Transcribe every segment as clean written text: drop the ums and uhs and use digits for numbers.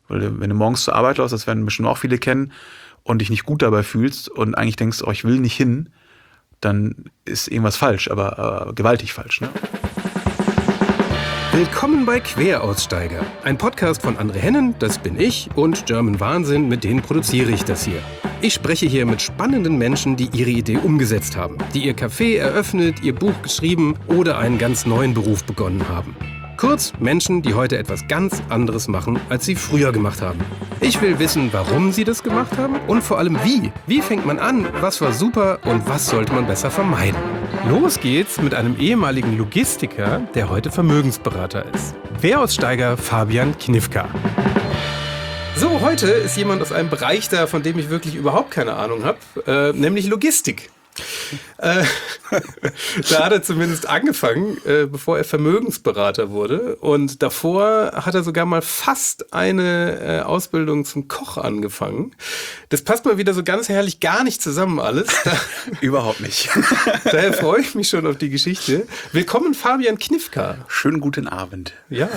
Weil wenn du morgens zur Arbeit läufst, das werden bestimmt auch viele kennen, und dich nicht gut dabei fühlst und eigentlich denkst, oh, ich will nicht hin, dann ist irgendwas falsch, aber gewaltig falsch, ne? Willkommen bei Queraussteiger, ein Podcast von André Hennen, das bin ich, und German Wahnsinn, mit denen produziere ich das hier. Ich spreche hier mit spannenden Menschen, die ihre Idee umgesetzt haben, die ihr Café eröffnet, ihr Buch geschrieben oder einen ganz neuen Beruf begonnen haben. Kurz, Menschen, die heute etwas ganz anderes machen, als sie früher gemacht haben. Ich will wissen, warum sie das gemacht haben und vor allem wie. Wie fängt man an, was war super und was sollte man besser vermeiden? Los geht's mit einem ehemaligen Logistiker, der heute Vermögensberater ist. Queraussteiger Fabian Knifka. So, heute ist jemand aus einem Bereich da, von dem ich wirklich überhaupt keine Ahnung habe, nämlich Logistik. Da hat er zumindest angefangen, bevor er Vermögensberater wurde. Und davor hat er sogar mal fast eine Ausbildung zum Koch angefangen. Das passt mal wieder so ganz herrlich gar nicht zusammen alles. Überhaupt nicht. Daher freue ich mich schon auf die Geschichte. Willkommen, Fabian Knifka. Schönen guten Abend. Ja.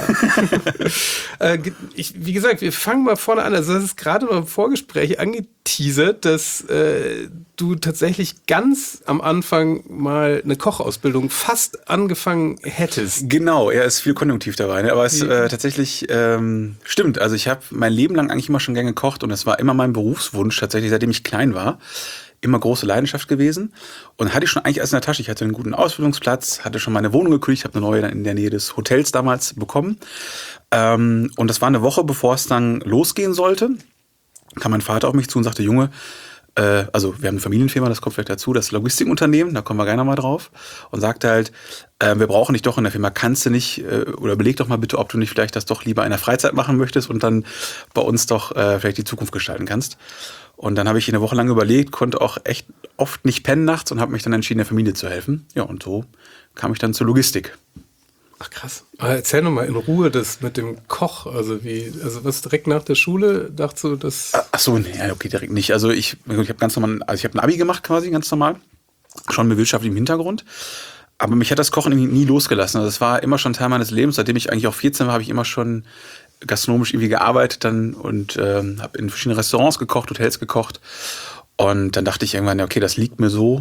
Wie gesagt, wir fangen mal vorne an. Also das ist gerade noch im Vorgespräch angeteasert, dass du tatsächlich ganz am Anfang mal eine Kochausbildung fast angefangen hättest. Genau, er ist viel konjunktiv dabei, ne? Aber es tatsächlich stimmt. Also ich habe mein Leben lang eigentlich immer schon gern gekocht und das war immer mein Berufswunsch, tatsächlich, seitdem ich klein war. Immer große Leidenschaft gewesen und hatte ich schon eigentlich alles in der Tasche. Ich hatte einen guten Ausbildungsplatz, hatte schon meine Wohnung gekündigt, habe eine neue dann in der Nähe des Hotels damals bekommen. Und das war eine Woche, bevor es dann losgehen sollte, kam mein Vater auf mich zu und sagte, Junge, also wir haben eine Familienfirma, das kommt vielleicht dazu, das Logistikunternehmen, da kommen wir gleich nochmal drauf, und sagte halt, wir brauchen dich doch in der Firma, kannst du nicht, oder beleg doch mal bitte, ob du nicht vielleicht das doch lieber in der Freizeit machen möchtest und dann bei uns doch vielleicht die Zukunft gestalten kannst. Und dann habe ich eine Woche lang überlegt, konnte auch echt oft nicht pennen nachts und habe mich dann entschieden, der Familie zu helfen. Ja, und so kam ich dann zur Logistik. Ach krass. Erzähl noch mal in Ruhe das mit dem Koch. Also was direkt nach der Schule dachtest du, das? Ach so, nee, okay, direkt nicht. Also ich habe ganz normal, also ich habe ein Abi gemacht quasi, ganz normal. Schon mit wirtschaftlichem Hintergrund. Aber mich hat das Kochen irgendwie nie losgelassen. Also es war immer schon Teil meines Lebens. Seitdem ich eigentlich auch 14 war, habe ich immer schon gastronomisch irgendwie gearbeitet dann und habe in verschiedenen Restaurants gekocht, Hotels gekocht. Und dann dachte ich irgendwann, ja, okay, das liegt mir so,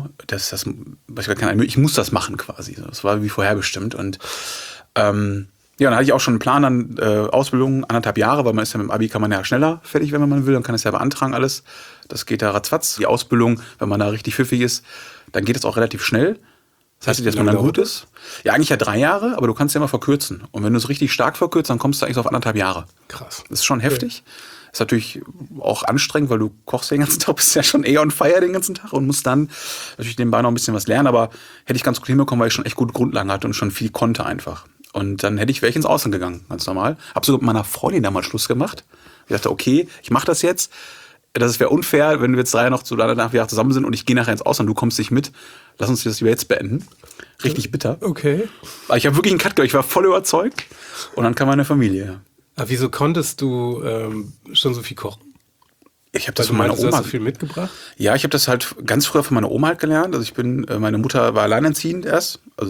ich muss das machen quasi. Das war wie vorherbestimmt. Und dann hatte ich auch schon einen Plan an Ausbildung, 1,5 Jahre, weil man ist ja mit dem Abi, kann man ja schneller fertig werden, wenn man will, dann kann es ja beantragen alles. Das geht ja ratzfatz. Die Ausbildung, wenn man da richtig pfiffig ist, dann geht es auch relativ schnell. Das heißt nicht, dass man dann gut ist. Ja, eigentlich ja 3 Jahre, aber du kannst ja immer verkürzen. Und wenn du es richtig stark verkürzt, dann kommst du eigentlich so auf 1,5 Jahre. Krass. Das ist schon heftig. Ist natürlich auch anstrengend, weil du kochst den ganzen Tag, bist ja schon eher on fire den ganzen Tag und musst dann natürlich nebenbei noch ein bisschen was lernen. Aber hätte ich ganz gut hinbekommen, weil ich schon echt gute Grundlagen hatte und schon viel konnte einfach. Und dann wäre ich ins Ausland gegangen, ganz normal. Hab sogar mit meiner Freundin damals Schluss gemacht. Ich dachte, okay, ich mache das jetzt. Das wäre unfair, wenn wir jetzt 3,5 Jahre zusammen sind und ich gehe nachher ins Ausland, du kommst nicht mit. Lass uns das jetzt beenden. Richtig bitter. Okay. Aber ich habe wirklich einen Cut gemacht, ich war voll überzeugt. Und dann kam meine Familie. Aber wieso konntest du schon so viel kochen? Ich habe das von meiner Oma. Du hast so viel mitgebracht? Ja, ich habe das halt ganz früher von meiner Oma halt gelernt. Also meine Mutter war alleinerziehend erst. Also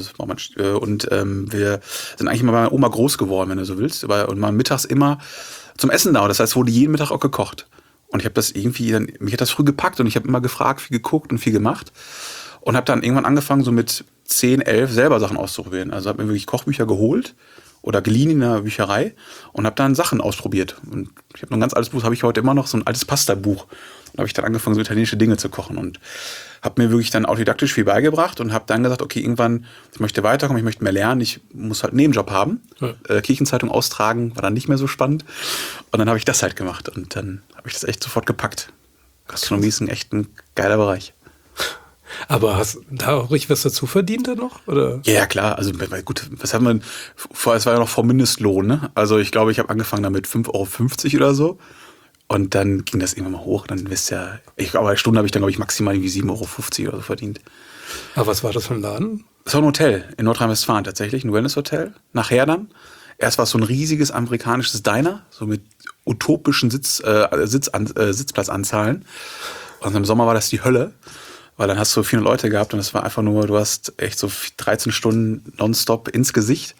wir sind eigentlich immer bei meiner Oma groß geworden, wenn du so willst. Und waren mittags immer zum Essen da. Das heißt, wurde jeden Mittag auch gekocht. Und ich habe das mich hat das früh gepackt und ich habe immer gefragt, viel geguckt und viel gemacht. Und habe dann irgendwann angefangen, so mit 10, 11 selber Sachen auszuprobieren. Also habe mir wirklich Kochbücher geholt oder geliehen in der Bücherei und habe dann Sachen ausprobiert. Und ich habe noch ein ganz altes Buch, habe ich heute immer noch, so ein altes Pasta-Buch. Und habe ich dann angefangen, so italienische Dinge zu kochen und habe mir wirklich dann autodidaktisch viel beigebracht und habe dann gesagt, okay, irgendwann, ich möchte weiterkommen, ich möchte mehr lernen, ich muss halt einen Nebenjob haben. Ja. Kirchenzeitung austragen, war dann nicht mehr so spannend. Und dann habe ich das halt gemacht und dann habe ich das echt sofort gepackt. Gastronomie ist echt ein geiler Bereich. Aber hast du da auch richtig was dazu verdient dann noch? Oder? Ja, klar. Also gut, was haben wir? Es war ja noch vor Mindestlohn, ne? Also ich glaube, ich habe angefangen damit 5,50 € oder so. Und dann ging das irgendwann mal hoch. Dann wisst ihr, aber eine Stunde habe ich dann, glaube ich, maximal irgendwie 7,50 € oder so verdient. Aber was war das für ein Laden? Das war ein Hotel in Nordrhein-Westfalen tatsächlich, ein Wellness-Hotel. Nachher dann. Erst war es so ein riesiges amerikanisches Diner, so mit utopischen Sitzplatzanzahlen. Und im Sommer war das die Hölle. Weil dann hast du 400 Leute gehabt und es war einfach nur, du hast echt so 13 Stunden nonstop ins Gesicht.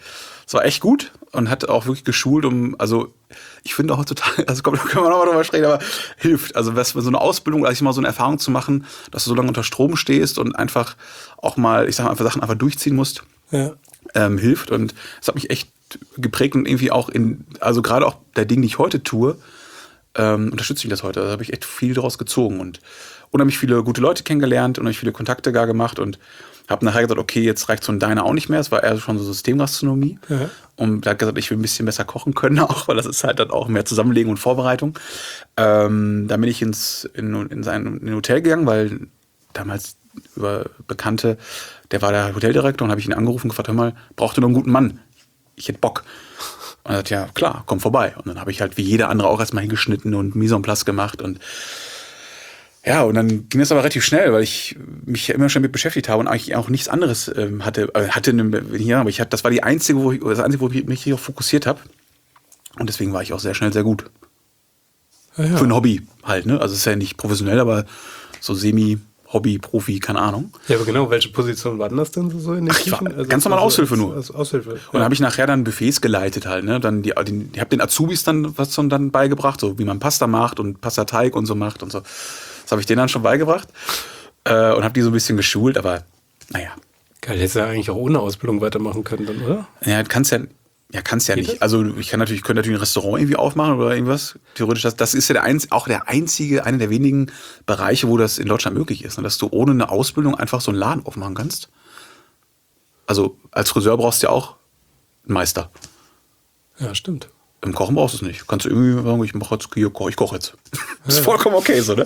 Es war echt gut und hat auch wirklich geschult, also ich finde heutzutage, also können wir nochmal drüber sprechen, aber hilft. Also so eine Ausbildung, also mal so eine Erfahrung zu machen, dass du so lange unter Strom stehst und einfach auch mal, ich sag mal, einfach Sachen einfach durchziehen musst, hilft. Und es hat mich echt geprägt und irgendwie auch also gerade auch der Dinge, die ich heute tue, unterstütze ich das heute. Also habe ich echt viel daraus gezogen und unheimlich viele gute Leute kennengelernt, unheimlich viele Kontakte gar gemacht und habe nachher gesagt, okay, jetzt reicht so ein Diner auch nicht mehr. Es war eher schon so Systemgastronomie. Ja. Und da hat gesagt, ich will ein bisschen besser kochen können auch, weil das ist halt dann auch mehr Zusammenlegen und Vorbereitung. Dann bin ich in ein Hotel gegangen, weil damals über Bekannte, der war der Hoteldirektor und habe ich ihn angerufen und gefragt, hör mal, braucht ihr noch einen guten Mann? Ich hätte Bock. Und er hat ja klar, komm vorbei. Und dann habe ich halt wie jeder andere auch erstmal hingeschnitten und Mise en place gemacht und ja, und dann ging das aber relativ schnell, weil ich mich ja immer schon mit beschäftigt habe und eigentlich auch nichts anderes hatte. Aber das war das Einzige, wo ich mich hier fokussiert habe. Und deswegen war ich auch sehr schnell sehr gut. Ja. Für ein Hobby halt, ne? Also es ist ja nicht professionell, aber so Semi-Hobby, Profi, keine Ahnung. Ja, aber genau, welche Position war denn das denn so in den Küchen? Also ganz normal Aushilfe nur. Aushilfe. Und dann habe ich nachher dann Buffets geleitet halt, ne? Dann ich habe den Azubis dann was dann beigebracht, so wie man Pasta macht und Pastateig und so macht und so. Das habe ich denen dann schon beigebracht und habe die so ein bisschen geschult, aber naja. Geil, hättest du ja eigentlich auch ohne Ausbildung weitermachen können dann, oder? Ja, kannst ja nicht. Das? Also ich könnte natürlich ein Restaurant irgendwie aufmachen oder irgendwas. Theoretisch, das ist ja einer der wenigen Bereiche, wo das in Deutschland möglich ist, ne? Dass du ohne eine Ausbildung einfach so einen Laden aufmachen kannst. Also als Friseur brauchst du ja auch einen Meister. Ja, stimmt. Im Kochen brauchst du es nicht. Kannst du irgendwie sagen, ich koche jetzt. Das ist vollkommen okay so, ne?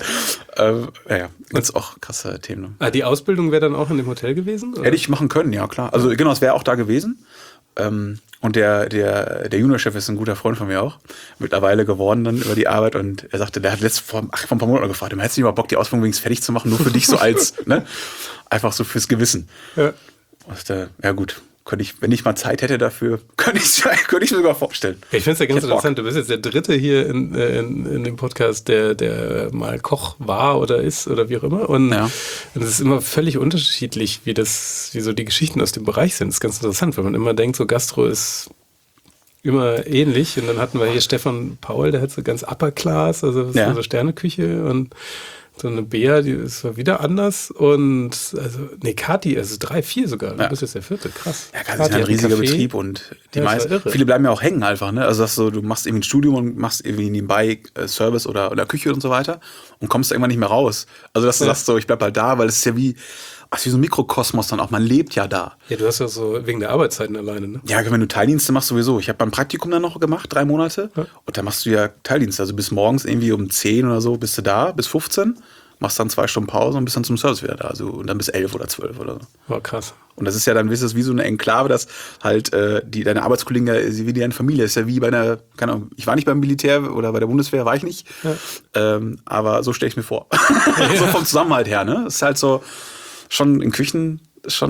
Ganz auch krasse Themen. Ne? Ah, die Ausbildung wäre dann auch in dem Hotel gewesen? Oder? Hätte ich machen können, ja klar. Also genau, es wäre auch da gewesen. Und der Juniorchef ist ein guter Freund von mir auch. Mittlerweile geworden dann über die Arbeit. Und er sagte, der hat vor ein paar Monaten gefragt, hättest du nicht mal Bock, die Ausbildung wenigstens fertig zu machen, nur für dich so als, ne? Einfach so fürs Gewissen. Ja. Und ja gut. Wenn ich mal Zeit hätte dafür, könnte ich mir sogar vorstellen. Ich finde es ja ganz interessant. Du bist jetzt der Dritte hier in dem Podcast, der mal Koch war oder ist oder wie auch immer. Und es ist immer völlig unterschiedlich, wie so die Geschichten aus dem Bereich sind. Das ist ganz interessant, weil man immer denkt, so Gastro ist immer ähnlich. Und dann hatten wir hier Stefan Paul, der hat so ganz Upper Class, also so Sterneküche und so eine Bea, die ist wieder anders und Kathi, 3, 4 sogar. Du bist jetzt der 4. Krass. Ja, Kathi ist ein riesiger Betrieb und viele bleiben ja auch hängen einfach, ne? Also dass du machst irgendwie ein Studium und machst irgendwie nebenbei Service oder Küche und so weiter und kommst da irgendwann nicht mehr raus. Also dass du sagst so, ich bleib halt da, weil es ist ja wie so ein Mikrokosmos dann auch, man lebt ja da. Ja, du hast ja so wegen der Arbeitszeiten alleine, ne? Ja, wenn du Teildienste machst, sowieso. Ich habe beim Praktikum dann noch gemacht, 3 Monate. Ja. Und da machst du ja Teildienste. Also bis morgens irgendwie um 10 oder so bist du da, bis 15. Machst dann 2 Stunden Pause und bist dann zum Service wieder da. Also, und dann bis 11 oder 12 oder so. Oh, krass. Und das ist ja dann wie so eine Enklave, dass halt deine Arbeitskollegen wie deine Familie ist ja wie bei einer, keine Ahnung, ich war nicht beim Militär oder bei der Bundeswehr, war ich nicht. Ja. Aber so stelle ich mir vor. Ja. So vom Zusammenhalt her, ne? Das ist halt so, schon in Küchen ist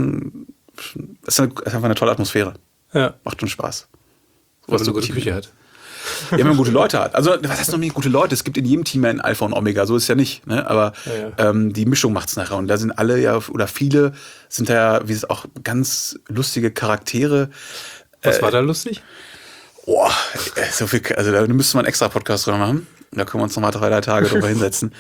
einfach eine tolle Atmosphäre. Ja. Macht schon Spaß. Weil man eine gute Küche hat. Ja, wenn man gute Leute hat. Also, was heißt noch mehr gute Leute? Es gibt in jedem Team ein Alpha und Omega, so ist es ja nicht. Ne? Aber die Mischung macht's nachher. Und da sind alle oder viele sind da, wie es auch ganz lustige Charaktere. Was war da lustig? So viel, also da müsste man einen extra Podcast drüber machen. Da können wir uns nochmal 3 Tage drüber hinsetzen.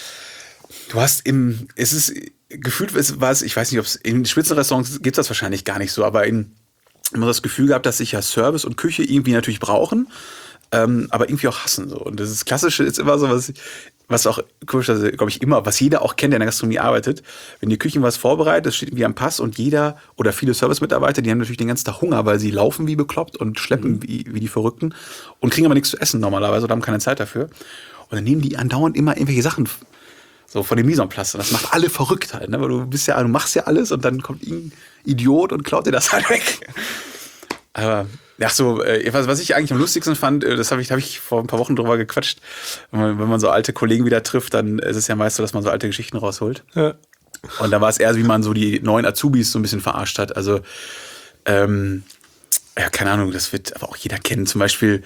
Du hast ich weiß nicht, ob es in Spitzenrestaurants gibt das wahrscheinlich gar nicht so, aber immer das Gefühl gehabt, dass sich ja Service und Küche irgendwie natürlich brauchen, aber irgendwie auch hassen. So. Und das Klassische ist immer so, was auch, glaube ich, immer, was jeder auch kennt, der in der Gastronomie arbeitet. Wenn die Küche was vorbereitet, das steht irgendwie am Pass und jeder oder viele Service-Mitarbeiter, die haben natürlich den ganzen Tag Hunger, weil sie laufen wie bekloppt und schleppen wie die Verrückten und kriegen aber nichts zu essen normalerweise oder haben keine Zeit dafür. Und dann nehmen die andauernd immer irgendwelche Sachen so von dem Mise en place. Und das macht alle verrückt halt, ne? Weil du machst ja alles und dann kommt ein Idiot und klaut dir das halt weg. Aber was ich eigentlich am lustigsten fand, das hab ich vor ein paar Wochen drüber gequatscht. Wenn man so alte Kollegen wieder trifft, dann ist es ja meist so, dass man so alte Geschichten rausholt. Ja. Und da war es eher, wie man so die neuen Azubis so ein bisschen verarscht hat. Also, keine Ahnung, das wird aber auch jeder kennen. Zum Beispiel,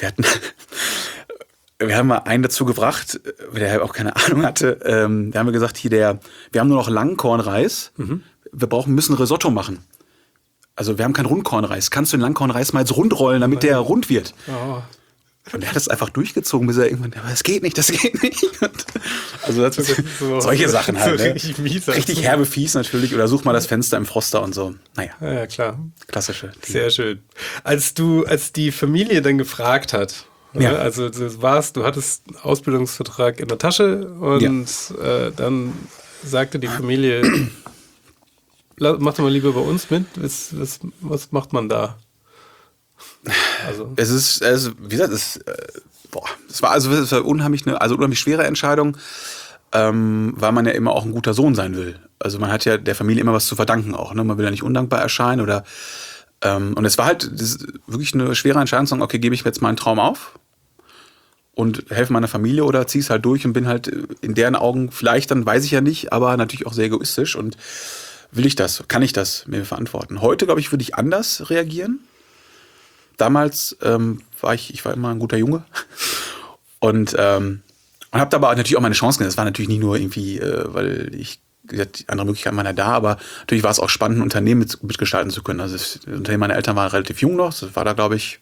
wir haben mal einen dazu gebracht, der auch keine Ahnung hatte. Da haben wir gesagt, wir haben nur noch Langkornreis. Mhm. Wir müssen Risotto machen. Also wir haben keinen Rundkornreis. Kannst du den Langkornreis mal jetzt rundrollen, damit der rund wird? Oh. Und der hat das einfach durchgezogen, bis er irgendwann, aber das geht nicht. Also das ist so, solche Sachen halt. So Ne? richtig mies. Richtig herbe Fies natürlich. Oder such mal das Fenster im Froster und so. Naja. Ja, klar. Klassische. Sehr schön. Als die Familie dann gefragt hat, ja. Also du hattest einen Ausbildungsvertrag in der Tasche und dann sagte die Familie, mach doch mal lieber bei uns mit. Was macht man da? Also. Es ist, wie gesagt, es war unheimlich schwere Entscheidung, weil man ja immer auch ein guter Sohn sein will. Also man hat ja der Familie immer was zu verdanken auch. Ne? Man will ja nicht undankbar erscheinen oder und es war halt wirklich eine schwere Entscheidung zu sagen, okay, gebe ich mir jetzt meinen Traum auf und helfe meiner Familie oder ziehe es halt durch und bin halt in deren Augen vielleicht, dann weiß ich ja nicht, aber natürlich auch sehr egoistisch und will ich das, kann ich das mir verantworten. Heute, glaube ich, würde ich anders reagieren. Damals war ich war immer ein guter Junge und habe aber natürlich auch meine Chancen gesehen. Das war natürlich nicht nur irgendwie, weil die andere Möglichkeiten waren ja da, aber natürlich war es auch spannend, ein Unternehmen mitgestalten zu können. Also das Unternehmen meiner Eltern war relativ jung noch. Das war da, glaube ich,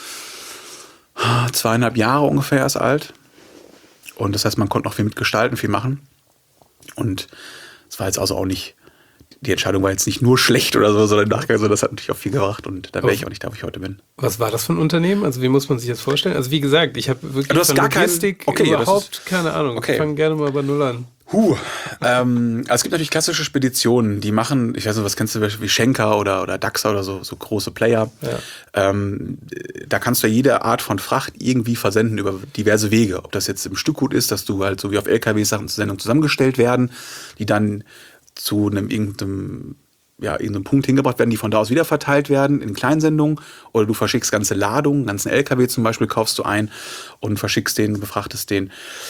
2,5 Jahre ungefähr erst alt. Und das heißt, man konnte noch viel mitgestalten, viel machen. Und es war jetzt also auch nicht, die Entscheidung war jetzt nicht nur schlecht oder so, sondern im Nachgang, so, das hat natürlich auch viel gebracht und da wäre ich auch nicht da, wo ich heute bin. Was war das für ein Unternehmen? Also wie muss man sich das vorstellen? Also wie gesagt, ich habe wirklich von Logistik überhaupt keine Ahnung. Okay. Ich fange gerne mal bei Null an. Also es gibt natürlich klassische Speditionen, die machen, ich weiß nicht, was kennst du, wie Schenker oder Dachser oder so große Player. Ja. Da kannst du ja jede Art von Fracht irgendwie versenden über diverse Wege. Ob das jetzt im Stückgut ist, dass du halt so wie auf LKWs Sachen zur Sendung zusammengestellt werden, die dann zu irgendeinem Punkt hingebracht werden, die von da aus wieder verteilt werden in Kleinsendungen, oder du verschickst ganze Ladungen, ganzen LKW zum Beispiel kaufst du ein und verschickst den, befrachtest den.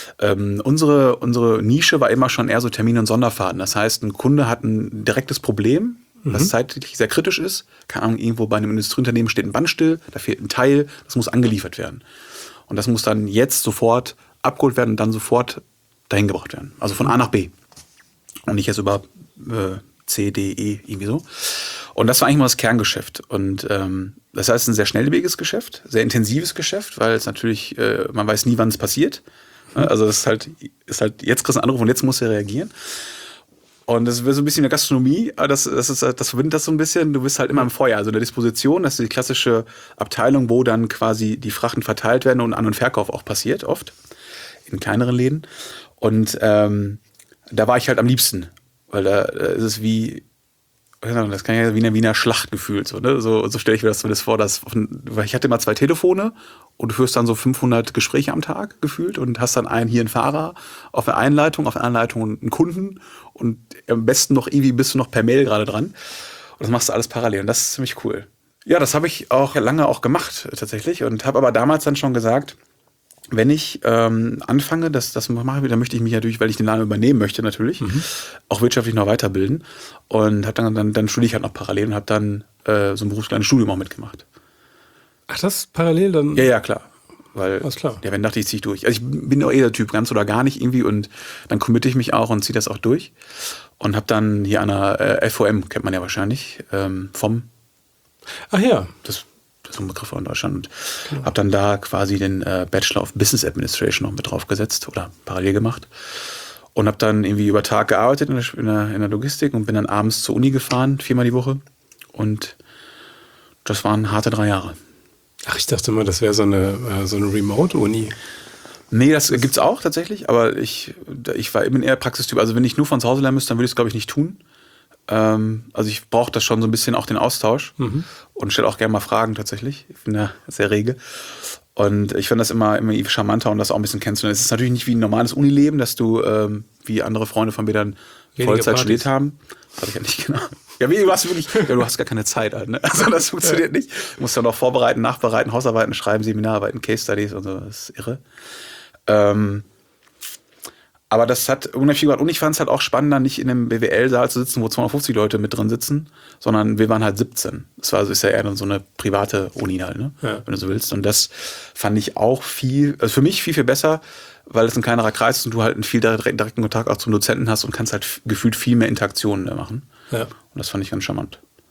Unsere Nische war immer schon eher so Termin- und Sonderfahrten. Das heißt, ein Kunde hat ein direktes Problem, was zeitlich sehr kritisch ist. Keine Ahnung, irgendwo bei einem Industrieunternehmen steht ein Band still, da fehlt ein Teil, das muss angeliefert werden. Und das muss dann jetzt sofort abgeholt werden und dann sofort dahin gebracht werden. Also von A nach B. Und nicht erst über C, D, E, irgendwie so. Und das war eigentlich mal das Kerngeschäft. Und das heißt, ein sehr schnelllebiges Geschäft, sehr intensives Geschäft, weil es natürlich, man weiß nie, wann es passiert. Also das ist halt, jetzt kriegst du einen Anruf und jetzt musst du reagieren. Und das ist so ein bisschen in der Gastronomie, das verbindet das so ein bisschen. Du bist halt immer im Feuer, also in der Disposition, das ist die klassische Abteilung, wo dann quasi die Frachten verteilt werden und An- und Verkauf auch passiert, oft, in kleineren Läden. Und da war ich halt am liebsten, weil da ist es wie, das kann ja wie eine Wiener Schlacht gefühlt. So, ne? So stelle ich mir das zumindest vor. Weil ich hatte immer 2 Telefone und du führst dann so 500 Gespräche am Tag gefühlt und hast dann hier einen Fahrer auf der einen Leitung, auf der anderen Leitung einen Kunden und am besten noch irgendwie bist du noch per Mail gerade dran. Und das machst du alles parallel und das ist ziemlich cool. Ja, das habe ich auch lange auch gemacht tatsächlich und habe aber damals dann schon gesagt, wenn ich anfange, das mache ich, dann möchte ich mich natürlich, weil ich den Laden übernehmen möchte natürlich, auch wirtschaftlich noch weiterbilden. Und habe dann studiere ich halt noch parallel und habe dann so ein berufskleines Studium auch mitgemacht. Ach, das parallel dann? Ja, klar. Weil, alles klar. Ja, wenn dachte ich, ziehe ich durch. Also ich bin auch der Typ, ganz oder gar nicht irgendwie und dann committe ich mich auch und ziehe das auch durch. Und habe dann hier an der FOM, kennt man ja wahrscheinlich, vom. Ach ja. Das ist ein Begriff in Deutschland. Und habe dann da quasi den Bachelor of Business Administration noch mit draufgesetzt oder parallel gemacht. Und habe dann irgendwie über Tag gearbeitet in der Logistik und bin dann abends zur Uni gefahren, 4-mal die Woche. Und das waren harte 3 Jahre. Ach, ich dachte mal, das wäre so eine Remote-Uni. Nee, das gibt's auch tatsächlich, aber ich bin eher Praxistyp. Also wenn ich nur von zu Hause lernen müsste, dann würde ich es, glaube ich, nicht tun. Also ich brauche das schon so ein bisschen auch den Austausch und stelle auch gerne mal Fragen tatsächlich. Ich bin da sehr rege. Und ich finde das immer charmanter und das auch ein bisschen kennenzulernen. Es ist natürlich nicht wie ein normales Unileben, dass du, wie andere Freunde von mir dann Vollzeit studiert haben. Das hatte ich ja nicht, genau. Ja, du hast gar keine Zeit halt, ne? Also das funktioniert nicht. Du musst dann noch vorbereiten, nachbereiten, Hausarbeiten schreiben, Seminararbeiten, Case Studies und so. Das ist irre. Aber das hat unheimlich viel gemacht. Und ich fand es halt auch spannender, nicht in einem BWL-Saal zu sitzen, wo 250 Leute mit drin sitzen, sondern wir waren halt 17. Ist ja eher dann so eine private Uni halt, ne? Ja. Wenn du so willst. Und das fand ich auch für mich viel, viel besser, weil es ein kleinerer Kreis ist und du halt einen viel direkten Kontakt auch zum Dozenten hast und kannst halt gefühlt viel mehr Interaktionen machen. Ja. Und das fand ich ganz charmant.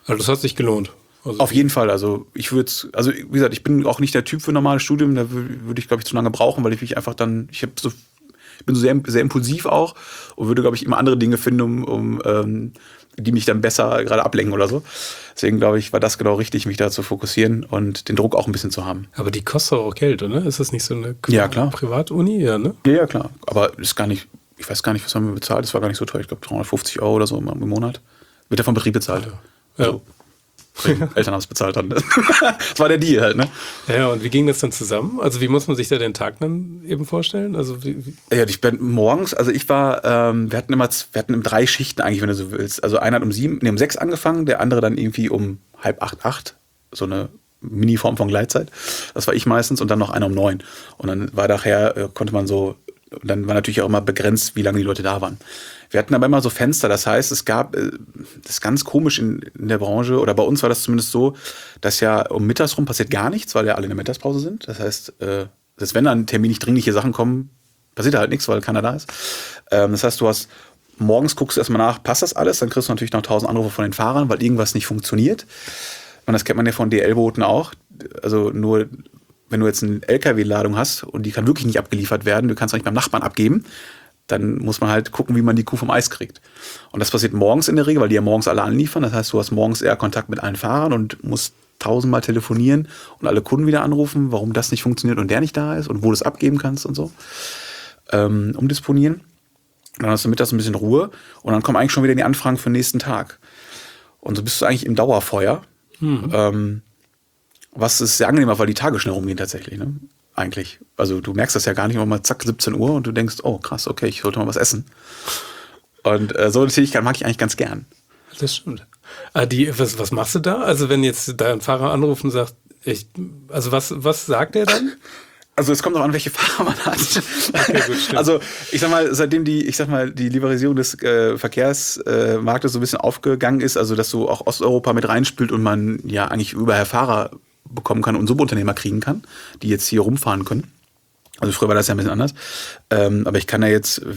Also das hat sich gelohnt. Also Auf jeden Fall. Also wie gesagt, ich bin auch nicht der Typ für ein normales Studium. Da würde ich, glaube ich, zu lange brauchen, weil ich mich einfach dann, ich bin so sehr, sehr impulsiv auch und würde, glaube ich, immer andere Dinge finden, die mich dann besser gerade ablenken oder so. Deswegen, glaube ich, war das genau richtig, mich da zu fokussieren und den Druck auch ein bisschen zu haben. Aber die kostet auch Geld, oder? Ist das nicht so eine Ja, klar. Privatuni? Ja, ne? Ja, klar. Aber ist gar nicht, ich weiß gar nicht, was haben wir bezahlt. Das war gar nicht so teuer. Ich glaube 350 € oder so im Monat. Wird ja vom Betrieb bezahlt. Ja. Also, Eltern haben es bezahlt dann. Das war der Deal halt, ne? Ja, und wie ging das dann zusammen? Also wie muss man sich da den Tag dann eben vorstellen? Also Ja, ich bin morgens, also ich war, wir hatten 3 Schichten eigentlich, wenn du so willst. Also einer hat um 6 angefangen, der andere dann irgendwie um 7:30, 8. So eine Mini-Form von Gleitzeit. Das war ich meistens und dann noch einer um 9. Und dann war nachher, dann war natürlich auch immer begrenzt, wie lange die Leute da waren. Wir hatten aber immer so Fenster, das heißt, es gab, das ist ganz komisch in der Branche, oder bei uns war das zumindest so, dass ja um mittags rum passiert gar nichts, weil ja alle in der Mittagspause sind. Das heißt, selbst wenn dann terminlich dringliche Sachen kommen, passiert halt nichts, weil keiner da ist. Das heißt, morgens guckst du erstmal nach, passt das alles? Dann kriegst du natürlich noch 1000 Anrufe von den Fahrern, weil irgendwas nicht funktioniert. Und das kennt man ja von DL-Booten auch. Also nur, wenn du jetzt eine LKW-Ladung hast und die kann wirklich nicht abgeliefert werden, du kannst auch nicht beim Nachbarn abgeben, dann muss man halt gucken, wie man die Kuh vom Eis kriegt. Und das passiert morgens in der Regel, weil die ja morgens alle anliefern. Das heißt, du hast morgens eher Kontakt mit allen Fahrern und musst 1000-mal telefonieren und alle Kunden wieder anrufen, warum das nicht funktioniert und der nicht da ist und wo du es abgeben kannst und so. Umdisponieren. Dann hast du mittags ein bisschen Ruhe und dann kommen eigentlich schon wieder die Anfragen für den nächsten Tag. Und so bist du eigentlich im Dauerfeuer. Was ist sehr angenehm, weil die Tage schnell rumgehen tatsächlich, ne? Eigentlich. Also du merkst das ja gar nicht, mal zack, 17 Uhr und du denkst, oh krass, okay, ich sollte mal was essen. Und so eine Tätigkeit mag ich eigentlich ganz gern. Das stimmt. Was machst du da? Also wenn jetzt dein Fahrer anruft und sagt, was sagt er dann? Also es kommt auch an, welche Fahrer man hat. Okay, gut, stimmt. Also ich sag mal, seitdem die Liberalisierung des Verkehrsmarktes so ein bisschen aufgegangen ist, also dass so auch Osteuropa mit reinspielt und man ja eigentlich überall Fahrer bekommen kann und Subunternehmer kriegen kann, die jetzt hier rumfahren können. Also früher war das ja ein bisschen anders. Aber ich kann ja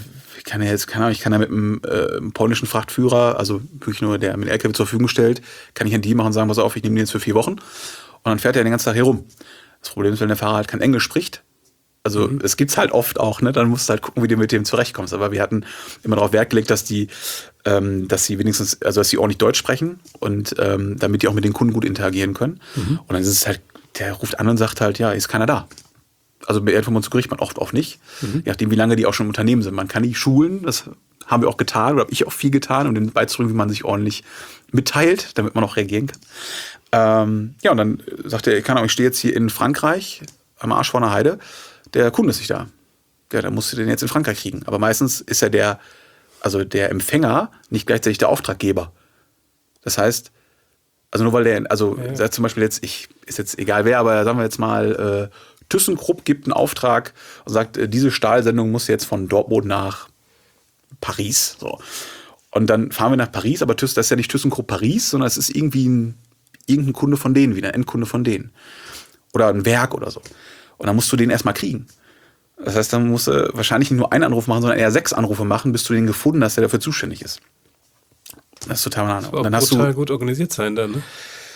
mit einem polnischen Frachtführer, also wirklich nur der mit LKW zur Verfügung stellt, kann ich an die machen und sagen, pass auf, ich nehme den jetzt für 4 Wochen. Und dann fährt er den ganzen Tag hier rum. Das Problem ist, wenn der Fahrer halt kein Englisch spricht, also es gibt's halt oft auch, ne, dann musst du halt gucken, wie du mit dem zurechtkommst. Aber wir hatten immer darauf Wert gelegt, dass sie wenigstens, also dass sie ordentlich Deutsch sprechen und damit die auch mit den Kunden gut interagieren können. Und dann ist es halt, der ruft an und sagt halt, ja, ist keiner da. Also bei Erdvermund kriegt man oft nicht, je nachdem, wie lange die auch schon im Unternehmen sind. Man kann die schulen, das haben wir auch getan, oder habe ich auch viel getan, um den beizubringen, wie man sich ordentlich mitteilt, damit man auch reagieren kann. Und dann sagt er, ich stehe jetzt hier in Frankreich, am Arsch vor einer Heide, der Kunde ist nicht da. Ja, dann musst du den jetzt in Frankreich kriegen. Aber meistens ist ja der Empfänger nicht gleichzeitig der Auftraggeber. Das heißt, also nur weil sagt zum Beispiel jetzt, ist jetzt egal wer, aber sagen wir jetzt mal, ThyssenKrupp gibt einen Auftrag und sagt, diese Stahlsendung muss jetzt von Dortmund nach Paris. So. Und dann fahren wir nach Paris, aber das ist ja nicht ThyssenKrupp Paris, sondern es ist irgendwie irgendein Kunde von denen wieder, ein Endkunde von denen. Oder ein Werk oder so. Und dann musst du den erstmal kriegen. Das heißt, dann musst du wahrscheinlich nicht nur einen Anruf machen, sondern eher 6 Anrufe machen, bis du den gefunden hast, der dafür zuständig ist. Das ist total banal. Und dann hast du gut organisiert sein dann, ne?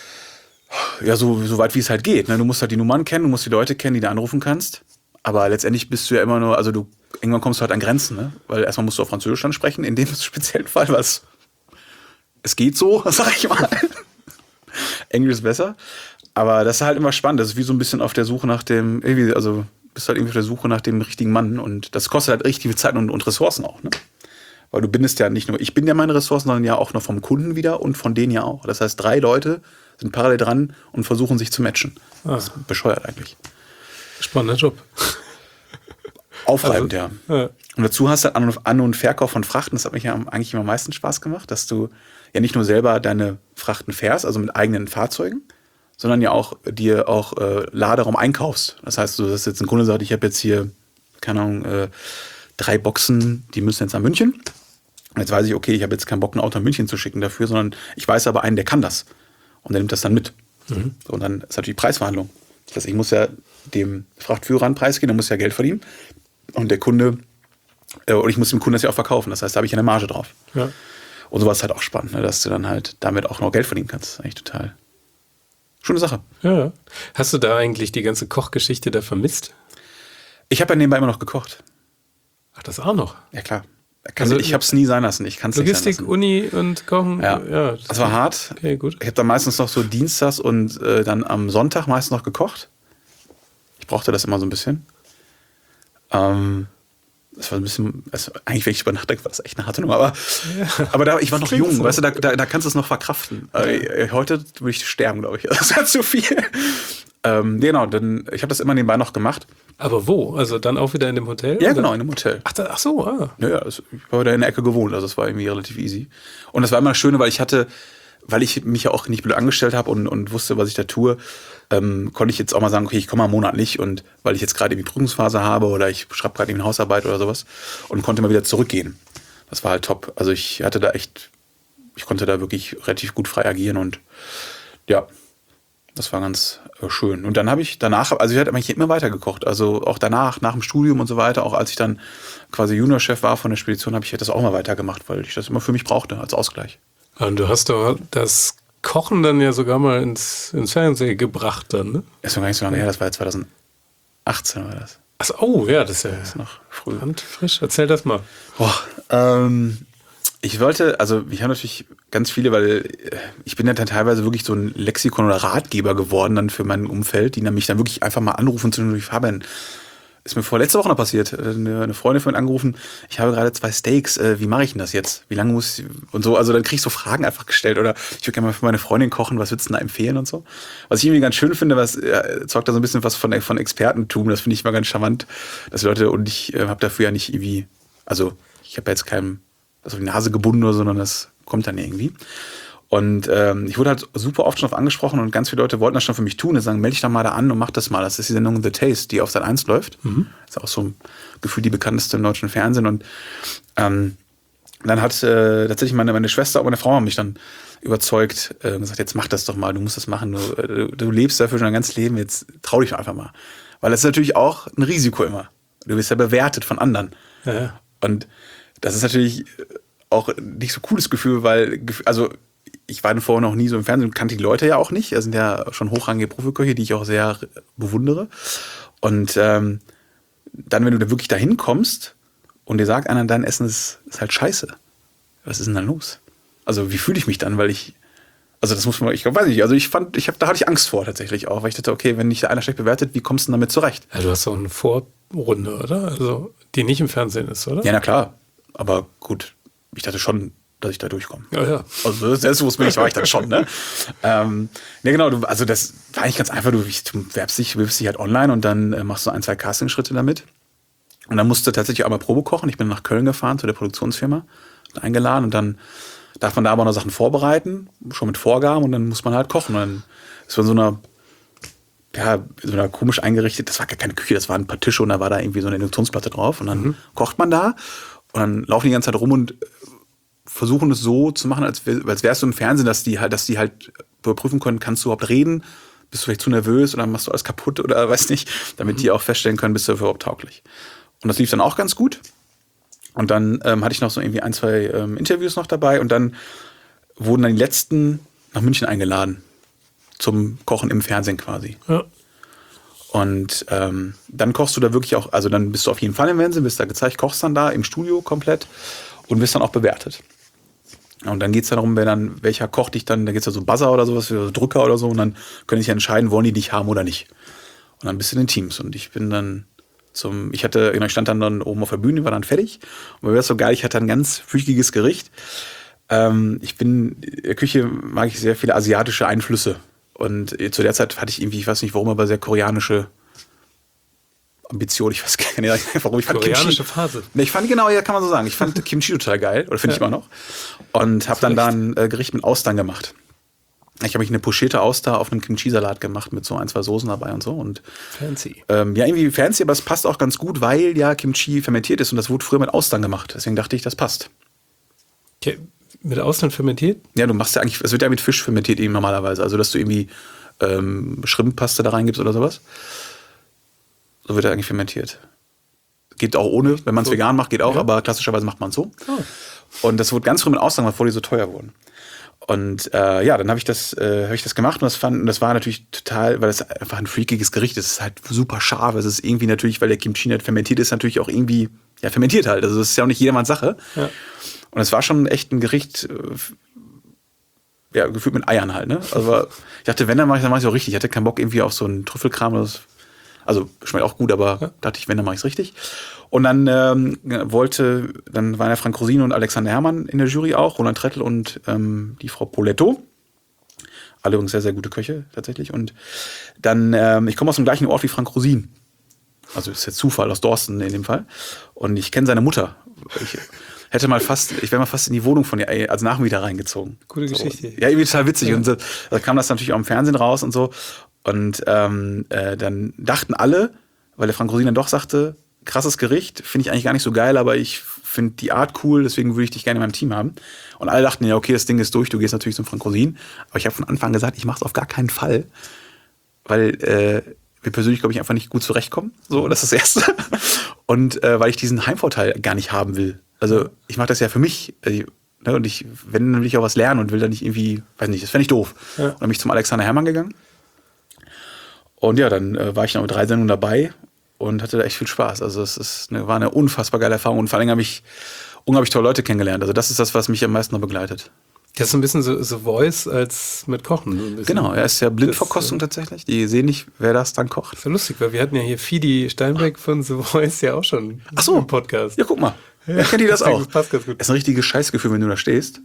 Ja, so weit wie es halt geht. Ne? Du musst halt die Nummern kennen, du musst die Leute kennen, die du anrufen kannst. Aber letztendlich bist du ja immer nur, irgendwann kommst du halt an Grenzen, ne? Weil erstmal musst du auf Französisch dann sprechen, in dem speziellen Fall, es geht so, sag ich mal. Englisch ist besser. Aber das ist halt immer spannend. Das ist wie so ein bisschen auf der Suche nach bist halt irgendwie auf der Suche nach dem richtigen Mann. Und das kostet halt richtig viel Zeit und Ressourcen auch, ne? Weil du bindest ja nicht nur, ich bin ja meine Ressourcen, sondern ja auch noch vom Kunden wieder und von denen ja auch. Das heißt, 3 Leute sind parallel dran und versuchen sich zu matchen. Das ist bescheuert eigentlich. Spannender Job. Aufreibend, ja. Und dazu hast du halt An- und Verkauf von Frachten. Das hat mich ja eigentlich immer am meisten Spaß gemacht, dass du ja nicht nur selber deine Frachten fährst, also mit eigenen Fahrzeugen, sondern ja auch dir Laderaum einkaufst. Das heißt, dass jetzt ein Kunde sagt, ich habe jetzt hier, keine Ahnung, 3 Boxen, die müssen jetzt nach München. Und jetzt weiß ich, okay, ich habe jetzt keinen Bock, ein Auto nach München zu schicken dafür, sondern ich weiß aber einen, der kann das. Und der nimmt das dann mit. So, und dann ist natürlich Preisverhandlung. Das heißt, ich muss ja dem Frachtführer einen Preis geben, der muss ja Geld verdienen. Und der Kunde, und ich muss dem Kunden das ja auch verkaufen. Das heißt, da habe ich eine Marge drauf. Ja. Und sowas ist halt auch spannend, ne? Dass du dann halt damit auch noch Geld verdienen kannst. Das ist eigentlich total schöne Sache. Ja. Hast du da eigentlich die ganze Kochgeschichte da vermisst? Ich habe ja nebenbei immer noch gekocht. Ach, das auch noch? Ja, klar. Also, Ich habe es nie sein lassen. Ich kann es nicht sein Logistik, lassen. Uni und Kochen? Ja. Das war hart. Okay, gut. Ich habe dann meistens noch so dienstags und dann am Sonntag meistens noch gekocht. Ich brauchte das immer so ein bisschen. Das war ein bisschen, also eigentlich, wenn ich drüber nachdenke, war das echt eine harte Nummer. Aber ich war noch jung, so. weißt du, da kannst du es noch verkraften. Heute würde ich sterben, glaube ich. Das ist halt zu viel. Genau, ich habe das immer nebenbei noch gemacht. Aber wo? Also dann auch wieder in dem Hotel? Ja, oder? genau, in einem Hotel. Ach so, ah. Ja, also ich war da in der Ecke gewohnt, also es war irgendwie relativ easy. Und das war immer das Schöne, weil ich mich ja auch nicht blöd angestellt habe und wusste, was ich da tue, konnte ich jetzt auch mal sagen, okay, ich komme mal monatlich und weil ich jetzt gerade irgendwie Prüfungsphase habe oder ich schreibe gerade eine Hausarbeit oder sowas und konnte mal wieder zurückgehen. Das war halt top. Also ich konnte da wirklich relativ gut frei agieren und ja, das war ganz schön. Und dann habe ich danach, also ich hatte eigentlich immer weiter gekocht. Also auch danach, nach dem Studium und so weiter, auch als ich dann quasi Juniorchef war von der Spedition, habe ich das auch mal weitergemacht, weil ich das immer für mich brauchte als Ausgleich. Und du hast doch das Kochen dann ja sogar mal ins Fernsehen gebracht dann, ne? Das ist noch gar nicht so lange her, das war jetzt 2018 war das. Achso, oh ja, das ist ja noch früh. Handfrisch. Erzähl das mal. Ich habe natürlich ganz viele, weil ich bin ja dann teilweise wirklich so ein Lexikon oder Ratgeber geworden dann für mein Umfeld, die mich dann wirklich einfach mal anrufen zwischendurch. Fabian, ist mir letzte Woche noch passiert. Eine Freundin von mir angerufen, ich habe gerade 2 Steaks, wie mache ich denn das jetzt? Wie lange muss ich? Und so, also dann krieg ich so Fragen einfach gestellt oder ich würde gerne mal für meine Freundin kochen, was würdest du denn da empfehlen und so. Was ich irgendwie ganz schön finde, zeugt da so ein bisschen was von Expertentum, das finde ich mal ganz charmant, dass Leute, und ich habe dafür ja nicht irgendwie, also ich habe ja jetzt keinem das auf die Nase gebunden oder so, sondern das kommt dann irgendwie. Und ich wurde halt super oft schon auf angesprochen und ganz viele Leute wollten das schon für mich tun und sagen, melde dich doch mal da an und mach das mal. Das ist die Sendung The Taste, die auf Sat 1 läuft. Ist auch so ein Gefühl die bekannteste im deutschen Fernsehen. Und dann hat tatsächlich meine Schwester und meine Frau haben mich dann überzeugt und gesagt, jetzt mach das doch mal, du musst das machen. Du lebst dafür schon dein ganzes Leben, jetzt trau dich einfach mal. Weil das ist natürlich auch ein Risiko immer. Du wirst ja bewertet von anderen. Ja. Und das ist natürlich auch nicht so cooles Gefühl, weil, also ich war vorher noch nie so im Fernsehen, kannte die Leute ja auch nicht. Das sind ja schon hochrangige Profiköche, die ich auch sehr bewundere. Und dann, wenn du da wirklich dahin kommst und dir sagt einer, dein Essen ist halt scheiße. Was ist denn dann los? Also wie fühle ich mich dann? Das muss man, ich weiß nicht, also da hatte ich Angst vor tatsächlich auch, weil ich dachte, okay, wenn dich da einer schlecht bewertet, wie kommst du denn damit zurecht? Ja, du hast doch eine Vorrunde, oder? Also die nicht im Fernsehen ist, oder? Ja, na klar. Aber gut, ich dachte schon, dass ich da durchkomme. Ja. Also selbstbewusst war ich dann schon, ne? Genau, das war eigentlich ganz einfach. Du bewirbst dich halt online und dann machst du 1, 2 Casting-Schritte damit. Und dann musst du tatsächlich auch mal Probe kochen. Ich bin nach Köln gefahren zu der Produktionsfirma, eingeladen und dann darf man da aber noch Sachen vorbereiten, schon mit Vorgaben und dann muss man halt kochen. Und dann ist man so einer komisch eingerichtet, das war gar keine Küche, das waren ein paar Tische und da war da irgendwie so eine Induktionsplatte drauf und dann kocht man da und dann laufen die ganze Zeit rum und versuchen es so zu machen, als wärst du im Fernsehen, dass die halt überprüfen können, kannst du überhaupt reden, bist du vielleicht zu nervös oder machst du alles kaputt oder weiß nicht, damit die auch feststellen können, bist du überhaupt tauglich. Und das lief dann auch ganz gut. Und dann hatte ich noch so irgendwie 1, 2 Interviews noch dabei und dann wurden dann die letzten nach München eingeladen zum Kochen im Fernsehen quasi. Ja. Und dann kochst du da wirklich auch, also dann bist du auf jeden Fall im Fernsehen, bist da gezeigt, kochst dann da im Studio komplett und wirst dann auch bewertet. Und dann geht es darum, welcher Koch dich dann, da geht es ja so Buzzer oder sowas, so Drücker oder so und dann können sich entscheiden, wollen die dich haben oder nicht. Und dann bist du in den Teams und ich bin dann ich stand dann oben auf der Bühne, war dann fertig. Und mir war das so geil, ich hatte ein ganz flüchtiges Gericht. In der Küche mag ich sehr viele asiatische Einflüsse. Und zu der Zeit hatte ich irgendwie, ich weiß nicht warum, aber sehr koreanische Ambition. Ich weiß gar nicht, warum. Ich fand koreanische Kimchi, Phase. Ich fand, genau, ja, kann man so sagen. Ich fand Kimchi total geil, oder finde ich immer noch. Und habe dann da ein Gericht mit Austern gemacht. Ich habe eine pochierte Auster auf einem Kimchi-Salat gemacht mit so 1, 2 Soßen dabei und so. Und, fancy. Ja, irgendwie fancy, aber es passt auch ganz gut, weil ja Kimchi fermentiert ist und das wurde früher mit Austern gemacht. Deswegen dachte ich, das passt. Okay. Mit Austern fermentiert? Ja, du machst ja eigentlich, es wird ja mit Fisch fermentiert eben normalerweise. Also, dass du irgendwie Schrimmpaste da reingibst oder sowas. So wird er eigentlich fermentiert. Geht auch ohne, wenn man es vegan macht, geht auch, aber klassischerweise macht man es so. Oh. Und das wurde ganz früh mit Aussagen, bevor die so teuer wurden. Und dann habe ich das gemacht und das war natürlich total, weil das einfach ein freakiges Gericht ist. Es ist halt super scharf. Es ist irgendwie natürlich, weil der Kimchi nicht fermentiert ist, natürlich auch irgendwie, ja, fermentiert halt. Also das ist ja auch nicht jedermanns Sache. Ja. Und es war schon echt ein Gericht, ja, gefühlt mit Eiern halt, ne? Also ich dachte, wenn, dann mache ich es auch richtig. Ich hatte keinen Bock irgendwie auf so einen Trüffelkram. Also schmeckt auch gut, aber dachte ich, wenn, dann mache ich es richtig. Und dann dann waren ja Frank Rosin und Alexander Herrmann in der Jury auch, Roland Trettel und die Frau Poletto. Alle übrigens sehr, sehr gute Köche tatsächlich. Und dann, ich komme aus dem gleichen Ort wie Frank Rosin. Also ist jetzt Zufall, aus Dorsten in dem Fall. Und ich kenne seine Mutter. Ich wäre mal fast in die Wohnung von ihr als Nachmieter reingezogen. Gute Geschichte. Ja, irgendwie total witzig. Ja. Und da kam das natürlich auch im Fernsehen raus und so. Und dann dachten alle, weil der Frank Rosin dann doch sagte, krasses Gericht, finde ich eigentlich gar nicht so geil, aber ich finde die Art cool, deswegen würde ich dich gerne in meinem Team haben. Und alle dachten, ja, okay, das Ding ist durch, du gehst natürlich zum Frank Rosin. Aber ich habe von Anfang an gesagt, ich mache es auf gar keinen Fall, weil wir persönlich, glaube ich, einfach nicht gut zurechtkommen. So, das ist das Erste. Und weil ich diesen Heimvorteil gar nicht haben will. Also ich mache das ja für mich. Und wenn, dann will ich auch was lernen und will dann nicht irgendwie, weiß nicht, das fände ich doof. Ja. Und dann bin ich zum Alexander Herrmann gegangen. Und ja, dann war ich noch mit 3 Sendungen dabei und hatte da echt viel Spaß. Also es war eine unfassbar geile Erfahrung und vor allem habe ich unglaublich tolle Leute kennengelernt. Also das ist das, was mich am meisten noch begleitet. Das ist ein bisschen so Voice als mit Kochen. Genau, er ist ja Blindverkostung tatsächlich. Die sehen nicht, wer das dann kocht. Das ist ja lustig, weil wir hatten ja hier Fidi Steinbeck von The Voice ja auch schon im Podcast. Ja, guck mal. Ja, kennt die das auch. Das passt ganz gut. Das ist ein richtiges Scheißgefühl, wenn du da stehst.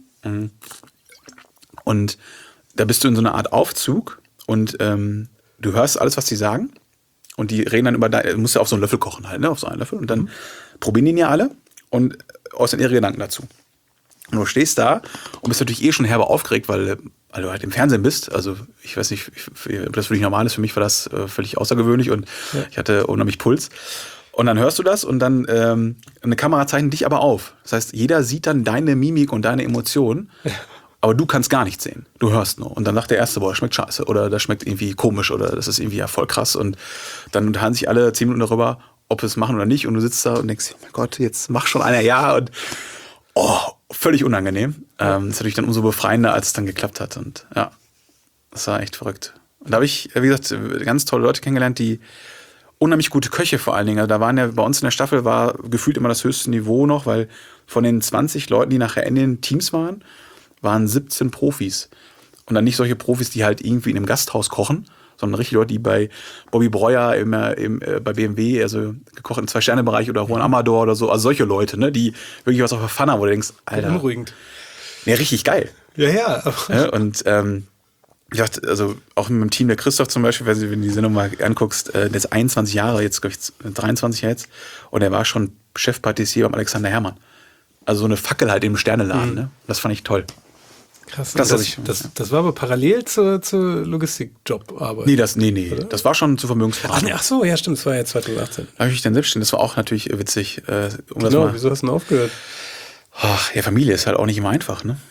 Und da bist du in so einer Art Aufzug und du hörst alles, was die sagen. Und die reden dann du musst ja auf so einen Löffel kochen halt, ne? Auf so einen Löffel. Und dann probieren die ihn ja alle und äußern ihre Gedanken dazu. Und du stehst da und bist natürlich schon herbe aufgeregt, weil du halt im Fernsehen bist. Also ich weiß nicht, ob das für dich normal ist. Für mich war das völlig außergewöhnlich und ich hatte unheimlich Puls. Und dann hörst du das und dann eine Kamera zeichnet dich aber auf. Das heißt, jeder sieht dann deine Mimik und deine Emotionen. Aber du kannst gar nichts sehen. Du hörst nur. Und dann sagt der Erste, boah, das schmeckt scheiße. Oder das schmeckt irgendwie komisch. Oder das ist irgendwie ja voll krass. Und dann unterhalten sich alle 10 Minuten darüber, ob wir es machen oder nicht. Und du sitzt da und denkst, oh mein Gott, jetzt mach schon einer ja. Und völlig unangenehm. Das ist natürlich dann umso befreiender, als es dann geklappt hat. Und ja, das war echt verrückt. Und da habe ich, wie gesagt, ganz tolle Leute kennengelernt, die unheimlich gute Köche vor allen Dingen. Also da waren ja bei uns in der Staffel war gefühlt immer das höchste Niveau noch, weil von den 20 Leuten, die nachher in den Teams waren 17 Profis. Und dann nicht solche Profis, die halt irgendwie in einem Gasthaus kochen, sondern richtig Leute, die bei Bobby Breuer bei BMW, also gekocht im 2-Sterne-Bereich oder Juan Amador oder so, also solche Leute, ne, die wirklich was auf der Pfanne haben, wo du denkst, Alter. Beunruhigend. Ja, richtig geil. Ja. Und ich dachte, also auch mit dem Team der Christoph zum Beispiel, wenn du die Sendung mal anguckst, der ist 21 Jahre, jetzt glaube ich 23 jetzt, und er war schon Chefpatissier beim Alexander Herrmann. Also so eine Fackel halt im Sterneladen, ne? Das fand ich toll. Krass. Das war aber parallel zur Logistikjobarbeit. Nee, das war schon zur Vermögensberatung. Ach so, ja stimmt, das war ja 2018. Da habe ich mich dann selbstständig, das war auch natürlich witzig. Genau, wieso hast du denn aufgehört? Ach, ja, Familie ist halt auch nicht immer einfach, ne?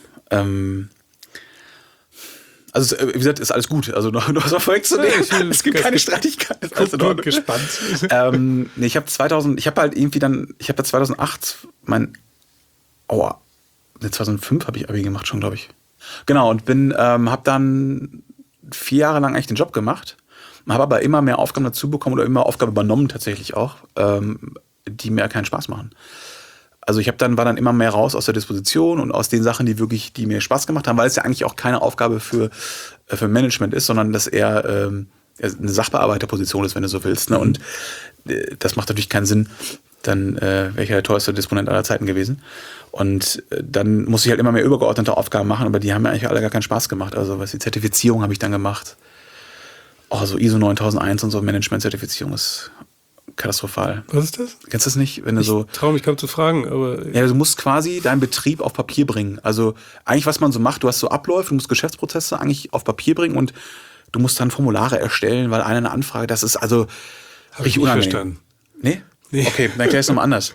Also, wie gesagt, ist alles gut. Also, du hast auch vorweg zu nehmen. Es gibt keine Streitigkeiten. Ich bin gespannt. Ich habe 2008 2005 habe ich Abi gemacht schon, glaube ich. Genau, und habe dann 4 Jahre lang eigentlich den Job gemacht, habe aber immer mehr Aufgaben dazu bekommen oder immer Aufgaben übernommen tatsächlich auch, die mir keinen Spaß machen. Also ich war dann immer mehr raus aus der Disposition und aus den Sachen, die mir Spaß gemacht haben, weil es ja eigentlich auch keine Aufgabe für Management ist, sondern dass eher eine Sachbearbeiterposition ist, wenn du so willst. Ne? Und das macht natürlich keinen Sinn. Dann wäre ich ja der teuerste Disponent aller Zeiten gewesen. Und dann musste ich halt immer mehr übergeordnete Aufgaben machen, aber die haben mir eigentlich alle gar keinen Spaß gemacht. Also die Zertifizierung habe ich dann gemacht. So ISO 9001 und so, Management-Zertifizierung ist katastrophal. Was ist das? Kennst du das nicht? Wenn du ich traue mich kaum zu fragen, aber... Ja, du musst quasi deinen Betrieb auf Papier bringen. Also eigentlich, was man so macht, du hast so Abläufe, du musst Geschäftsprozesse eigentlich auf Papier bringen und du musst dann Formulare erstellen, weil einer eine Anfrage, das ist also richtig unangenehm. Verstanden. Nee? Okay, dann erklär ich es nochmal anders.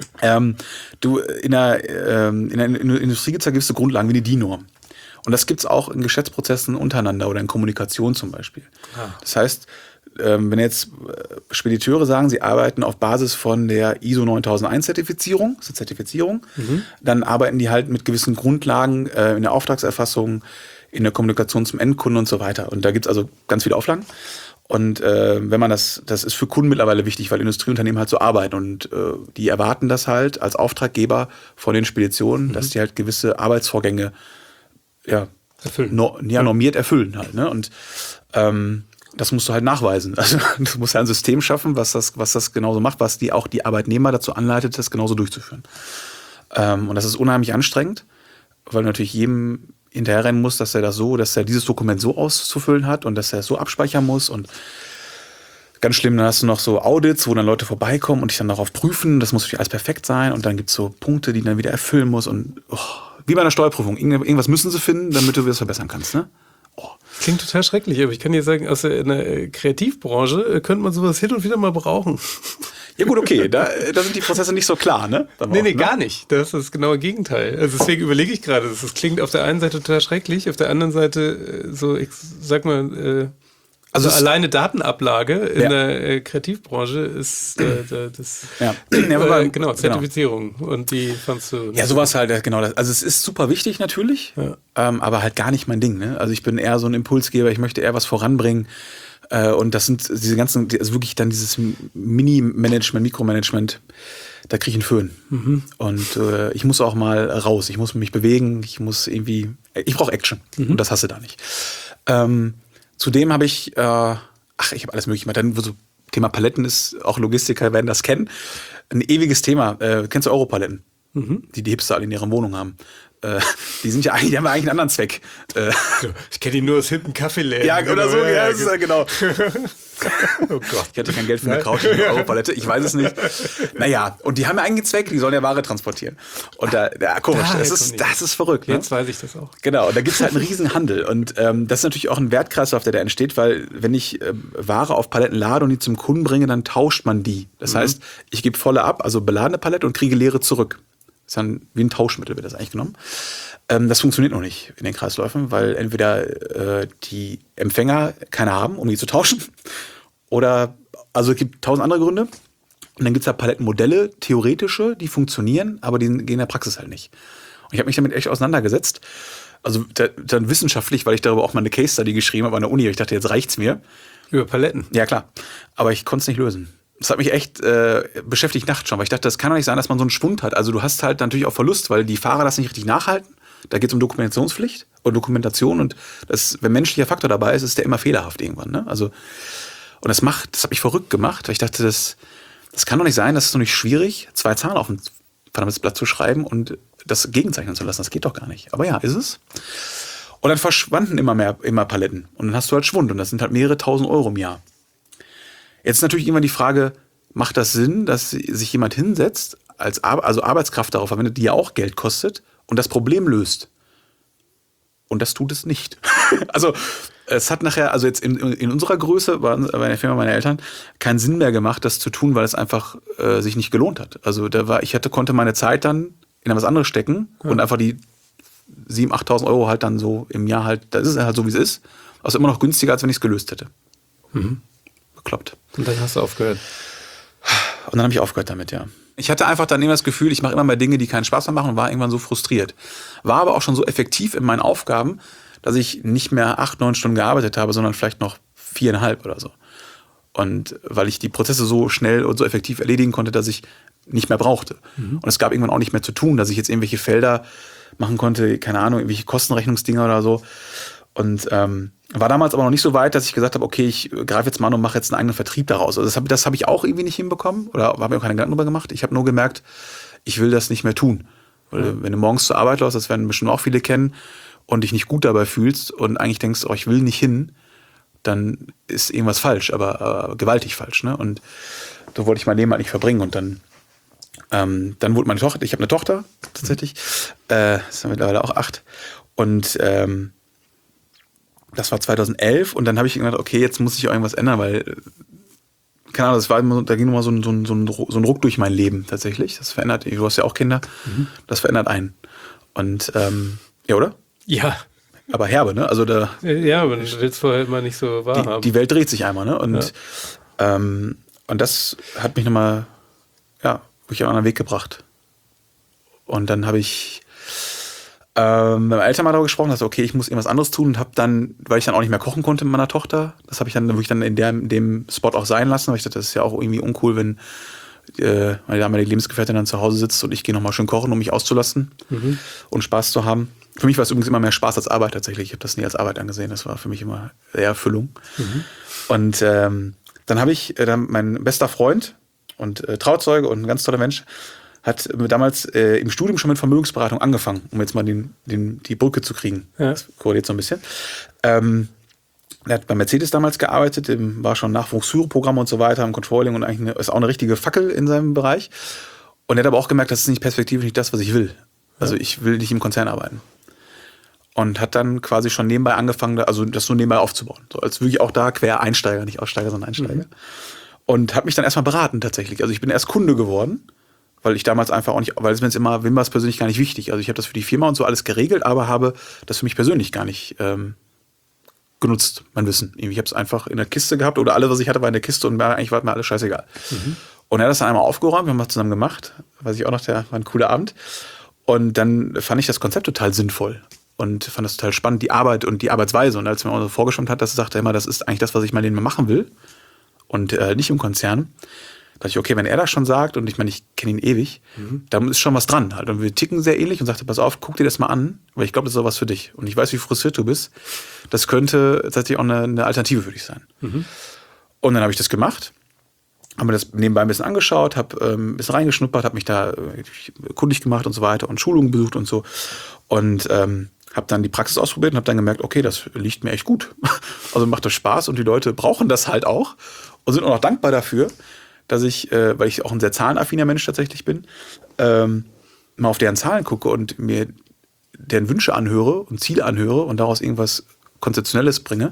In der Industrie gibt es da gewisse Grundlagen wie die DIN-Norm. Und das gibt es auch in Geschäftsprozessen untereinander oder in Kommunikation zum Beispiel. Das heißt, wenn jetzt Spediteure sagen, sie arbeiten auf Basis von der ISO 9001-Zertifizierung, das ist eine Zertifizierung, dann arbeiten die halt mit gewissen Grundlagen in der Auftragserfassung, in der Kommunikation zum Endkunden und so weiter. Und da gibt's also ganz viele Auflagen. Und wenn man das ist für Kunden mittlerweile wichtig, weil Industrieunternehmen halt so arbeiten und die erwarten das halt als Auftraggeber von den Speditionen, dass die halt gewisse Arbeitsvorgänge erfüllen. Normiert erfüllen halt. Ne? Und das musst du halt nachweisen. Also du musst ja ein System schaffen, was das genauso macht, was die Arbeitnehmer dazu anleitet, das genauso durchzuführen. Und das ist unheimlich anstrengend, weil du natürlich jedem hinterherrennen muss, dass er dieses Dokument so auszufüllen hat und dass er es so abspeichern muss. Und ganz schlimm, dann hast du noch so Audits, wo dann Leute vorbeikommen und dich dann darauf prüfen. Das muss natürlich alles perfekt sein. Und dann gibt es so Punkte, die dann wieder erfüllen muss. Und wie bei einer Steuerprüfung. Irgendwas müssen sie finden, damit du das verbessern kannst. Ne? Klingt total schrecklich, aber ich kann dir sagen, aus der Kreativbranche könnte man sowas hin und wieder mal brauchen. Ja gut, okay, da sind die Prozesse nicht so klar, ne? Nee, gar nicht. Das ist das genaue Gegenteil. Also deswegen überlege ich gerade, das klingt auf der einen Seite total schrecklich, auf der anderen Seite ich sag mal, also alleine Datenablage in der Kreativbranche ist genau, Zertifizierung. Genau. Und die fandst du... Ja, sowas halt, genau. Also es ist super wichtig natürlich, aber halt gar nicht mein Ding. Ne? Also ich bin eher so ein Impulsgeber, ich möchte eher was voranbringen. Und das sind diese ganzen, also wirklich dann dieses Mini-Management, Mikromanagement, da kriege ich einen Föhn. Und ich muss auch mal raus, ich muss mich bewegen, ich brauche Action. Und das hast du da nicht. Zudem habe ich, ich habe alles mögliche gemacht. Dann so Thema Paletten ist, auch Logistiker werden das kennen. Ein ewiges Thema. Kennst du Europaletten? Die Hipster alle in ihrer Wohnung haben. Die haben ja eigentlich einen anderen Zweck. Ich kenne die nur aus hippen Kaffeeläden. Ja, oder so, ja, das ist, genau. Oh Gott. Ich hatte kein Geld für eine Couch und eine Europalette, ich weiß es nicht. Naja, und die haben ja einen Zweck, die sollen ja Ware transportieren. Und komisch, das ist verrückt. Ne? Jetzt weiß ich das auch. Genau, und da gibt es halt einen riesen Handel. Und das ist natürlich auch ein Wertkreislauf, der da entsteht, weil wenn ich Ware auf Paletten lade und die zum Kunden bringe, dann tauscht man die. Das heißt, ich gebe volle ab, also beladene Palette und kriege leere zurück. Das ist dann wie ein Tauschmittel, wird das eigentlich genommen. Das funktioniert noch nicht in den Kreisläufen, weil entweder die Empfänger keine haben, um die zu tauschen, oder, also es gibt 1000 andere Gründe. Und dann gibt es ja Palettenmodelle, theoretische, die funktionieren, aber die gehen in der Praxis halt nicht. Und ich habe mich damit echt auseinandergesetzt. Also dann wissenschaftlich, weil ich darüber auch mal eine Case-Study geschrieben habe an der Uni. Ich dachte, jetzt reicht's mir. Über Paletten? Ja, klar. Aber ich konnte es nicht lösen. Das hat mich echt beschäftigt nachts schon, weil ich dachte, das kann doch nicht sein, dass man so einen Schwund hat. Also du hast halt natürlich auch Verlust, weil die Fahrer das nicht richtig nachhalten. Da geht es um Dokumentationspflicht und Dokumentation und wenn menschlicher Faktor dabei ist, ist der immer fehlerhaft irgendwann. Ne? Also, und das hat mich verrückt gemacht, weil ich dachte, das kann doch nicht sein, das ist doch nicht schwierig, 2 Zahlen auf ein verdammtes Blatt zu schreiben und das gegenzeichnen zu lassen. Das geht doch gar nicht. Aber ja, ist es. Und dann verschwanden immer Paletten. Und dann hast du halt Schwund und das sind halt mehrere tausend Euro im Jahr. Jetzt ist natürlich immer die Frage, macht das Sinn, dass sich jemand hinsetzt, also Arbeitskraft darauf verwendet, die ja auch Geld kostet und das Problem löst? Und das tut es nicht. Also es hat nachher, also jetzt in unserer Größe, bei der Firma meiner Eltern, keinen Sinn mehr gemacht, das zu tun, weil es einfach sich nicht gelohnt hat. Also konnte meine Zeit dann in was anderes stecken und einfach die 7.000, 8.000 Euro halt dann so im Jahr halt, das ist halt so, wie es ist. Also immer noch günstiger, als wenn ich es gelöst hätte. Bekloppt. Und dann hast du aufgehört. Und dann habe ich aufgehört damit, ja. Ich hatte einfach dann immer das Gefühl, ich mache immer mehr Dinge, die keinen Spaß mehr machen und war irgendwann so frustriert. War aber auch schon so effektiv in meinen Aufgaben, dass ich nicht mehr 8, 9 Stunden gearbeitet habe, sondern vielleicht noch 4,5 oder so. Und weil ich die Prozesse so schnell und so effektiv erledigen konnte, dass ich nicht mehr brauchte. Und es gab irgendwann auch nicht mehr zu tun, dass ich jetzt irgendwelche Felder machen konnte, keine Ahnung, irgendwelche Kostenrechnungsdinger oder so. Und war damals aber noch nicht so weit, dass ich gesagt habe, okay, ich greife jetzt mal an und mache jetzt einen eigenen Vertrieb daraus. Also das hab ich auch irgendwie nicht hinbekommen oder habe mir auch keine Gedanken darüber gemacht. Ich habe nur gemerkt, ich will das nicht mehr tun. Weil wenn du morgens zur Arbeit läufst, das werden bestimmt auch viele kennen, und dich nicht gut dabei fühlst und eigentlich denkst, oh, ich will nicht hin, dann ist irgendwas falsch, aber gewaltig falsch. Ne? Und so wollte ich mein Leben halt nicht verbringen. Und dann wurde meine Tochter, ich habe eine Tochter tatsächlich, ist mittlerweile auch 8. Und das war 2011 und dann habe ich gedacht, okay, jetzt muss ich irgendwas ändern, weil, keine Ahnung, da ging nochmal so ein Ruck durch mein Leben tatsächlich. Das verändert, du hast ja auch Kinder, das verändert einen. Und, ja, oder? Ja, aber herbe, ne? Also da. Ja, aber du willst vorher immer nicht so wahrhaben. Die Welt dreht sich einmal, ne? Und das hat mich nochmal, ja, wirklich auf einen anderen Weg gebracht. Und dann habe ich mit meinem Eltern mal darüber gesprochen, dass okay, ich muss irgendwas anderes tun und habe dann, weil ich dann auch nicht mehr kochen konnte mit meiner Tochter, das habe ich dann wirklich dann in dem Spot auch sein lassen, weil ich dachte, das ist ja auch irgendwie uncool, wenn meine damalige Lebensgefährtin dann zu Hause sitzt und ich gehe nochmal schön kochen, um mich auszulassen und Spaß zu haben. Für mich war es übrigens immer mehr Spaß als Arbeit tatsächlich. Ich habe das nie als Arbeit angesehen, das war für mich immer eher Erfüllung. Und dann habe ich mein bester Freund und Trauzeuge und ein ganz toller Mensch hat damals im Studium schon mit Vermögensberatung angefangen, um jetzt mal die Brücke zu kriegen. Ja. Das korreliert so ein bisschen. Er hat bei Mercedes damals gearbeitet, war schon Nachwuchsführerprogramm und so weiter, im Controlling und eigentlich ist auch eine richtige Fackel in seinem Bereich. Und er hat aber auch gemerkt, das ist nicht perspektivisch nicht das, was ich will. Also ich will nicht im Konzern arbeiten. Und hat dann quasi schon nebenbei angefangen, also das so nebenbei aufzubauen. So als wirklich auch da Quereinsteiger, nicht Aussteiger, sondern Einsteiger. Und hat mich dann erstmal beraten tatsächlich. Also ich bin erst Kunde geworden, weil ich damals einfach auch nicht, weil es mir jetzt immer, wem war es persönlich gar nicht wichtig. Also ich habe das für die Firma und so alles geregelt, aber habe das für mich persönlich gar nicht genutzt, mein Wissen. Ich habe es einfach in der Kiste gehabt oder alles, was ich hatte, war in der Kiste und eigentlich war mir alles scheißegal. Und er hat das dann einmal aufgeräumt, wir haben das zusammen gemacht, weiß ich auch noch, war ein cooler Abend. Und dann fand ich das Konzept total sinnvoll und fand das total spannend, die Arbeit und die Arbeitsweise. Und als er mir auch so vorgeschwommen hat, dass er sagte immer, das ist eigentlich das, was ich mal denen machen will und nicht im Konzern, dachte ich, okay, wenn er das schon sagt und ich meine, ich kenne ihn ewig, da ist schon was dran halt. Und wir ticken sehr ähnlich und sagte, pass auf, guck dir das mal an, weil ich glaube, das ist auch was für dich. Und ich weiß, wie frustriert du bist. Das könnte tatsächlich auch eine Alternative für dich sein. Und dann habe ich das gemacht, habe mir das nebenbei ein bisschen angeschaut, habe ein bisschen reingeschnuppert, habe mich da kundig gemacht und so weiter und Schulungen besucht und so. Und habe dann die Praxis ausprobiert und habe dann gemerkt, okay, das liegt mir echt gut. Also macht das Spaß und die Leute brauchen das halt auch und sind auch noch dankbar dafür, dass ich, weil ich auch ein sehr zahlenaffiner Mensch tatsächlich bin, mal auf deren Zahlen gucke und mir deren Wünsche anhöre und Ziele anhöre und daraus irgendwas Konzeptionelles bringe.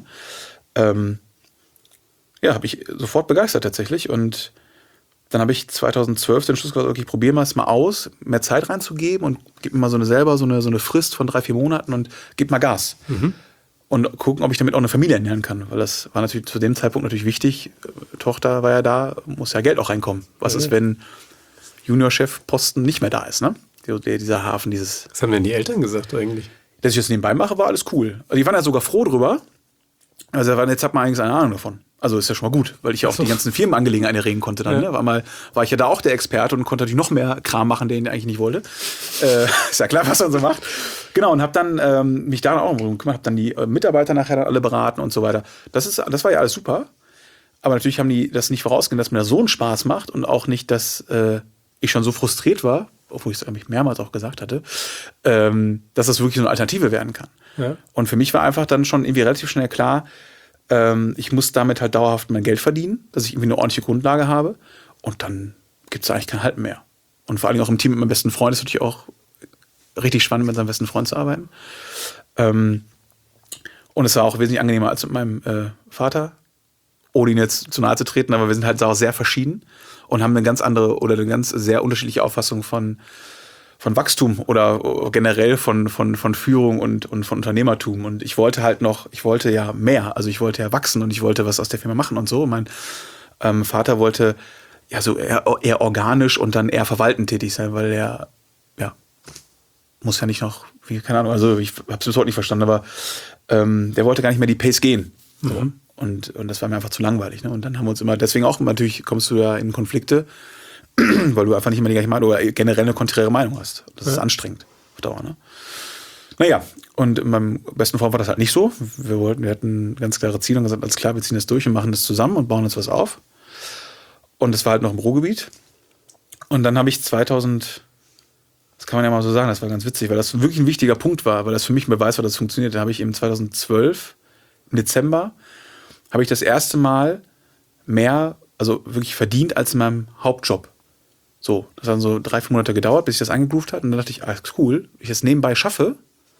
Habe ich sofort begeistert tatsächlich. Und dann habe ich 2012 den Schluss gesagt, okay, ich probiere es mal aus, mehr Zeit reinzugeben und gebe mir mal so eine Frist von 3-4 Monaten und gebe mal Gas. Und gucken, ob ich damit auch eine Familie ernähren kann. Weil das war natürlich zu dem Zeitpunkt natürlich wichtig. Tochter war ja da, muss ja Geld auch reinkommen. Was ist, wenn Juniorchef-Posten nicht mehr da ist, ne? Dieser Hafen, dieses... Was haben denn die Eltern gesagt eigentlich? Dass ich das nebenbei mache, war alles cool. Also die waren ja sogar froh drüber. Also jetzt hat man eigentlich eine Ahnung davon. Also ist ja schon mal gut, weil ich ja auch die ganzen Firmenangelegenheiten erregen konnte dann. Ja. Ne? War ich ja da auch der Experte und konnte natürlich noch mehr Kram machen, den ich eigentlich nicht wollte. Ist ja klar, was man so macht. Genau, und habe dann mich da auch drum gekümmert, habe dann die Mitarbeiter nachher dann alle beraten und so weiter. Das war ja alles super. Aber natürlich haben die das nicht vorausgesehen, dass mir das so einen Spaß macht und auch nicht, dass ich schon so frustriert war, obwohl ich es eigentlich mehrmals auch gesagt hatte, dass das wirklich so eine Alternative werden kann. Ja. Und für mich war einfach dann schon irgendwie relativ schnell klar, ich muss damit halt dauerhaft mein Geld verdienen, dass ich irgendwie eine ordentliche Grundlage habe und dann gibt es eigentlich kein Halten mehr. Und vor allem auch im Team mit meinem besten Freund ist natürlich auch richtig spannend, mit seinem besten Freund zu arbeiten. Und es war auch wesentlich angenehmer als mit meinem Vater, ohne ihn jetzt zu nahe zu treten, aber wir sind halt auch sehr verschieden und haben eine ganz andere oder eine ganz sehr unterschiedliche Auffassung von Wachstum oder generell von Führung und von Unternehmertum. Und ich wollte ja mehr. Also ich wollte ja wachsen und ich wollte was aus der Firma machen und so. Und mein Vater wollte ja so eher organisch und dann eher verwaltend tätig sein, weil er, muss ja nicht noch, keine Ahnung, also ich habe es bis heute nicht verstanden, aber der wollte gar nicht mehr die Pace gehen. So. Und das war mir einfach zu langweilig. Ne? Und dann haben wir uns deswegen auch, natürlich kommst du ja in Konflikte, weil du einfach nicht immer die gleiche Meinung oder generell eine konträre Meinung hast. Das ist anstrengend auf Dauer. Ne? Naja, und in meinem besten Freund war das halt nicht so. Wir hatten ganz klare Ziele und gesagt, alles klar, wir ziehen das durch und machen das zusammen und bauen uns was auf. Und das war halt noch im Ruhrgebiet. Und dann habe ich 2000, das kann man ja mal so sagen, das war ganz witzig, weil das wirklich ein wichtiger Punkt war, weil das für mich ein Beweis war, dass es funktioniert. Da habe ich im 2012, im Dezember, habe ich das erste Mal mehr, also wirklich verdient als in meinem Hauptjob. So, das hat dann so 3-4 Monate gedauert, bis ich das eingegroovt hat. Und dann dachte ich, cool, wenn ich das nebenbei schaffe,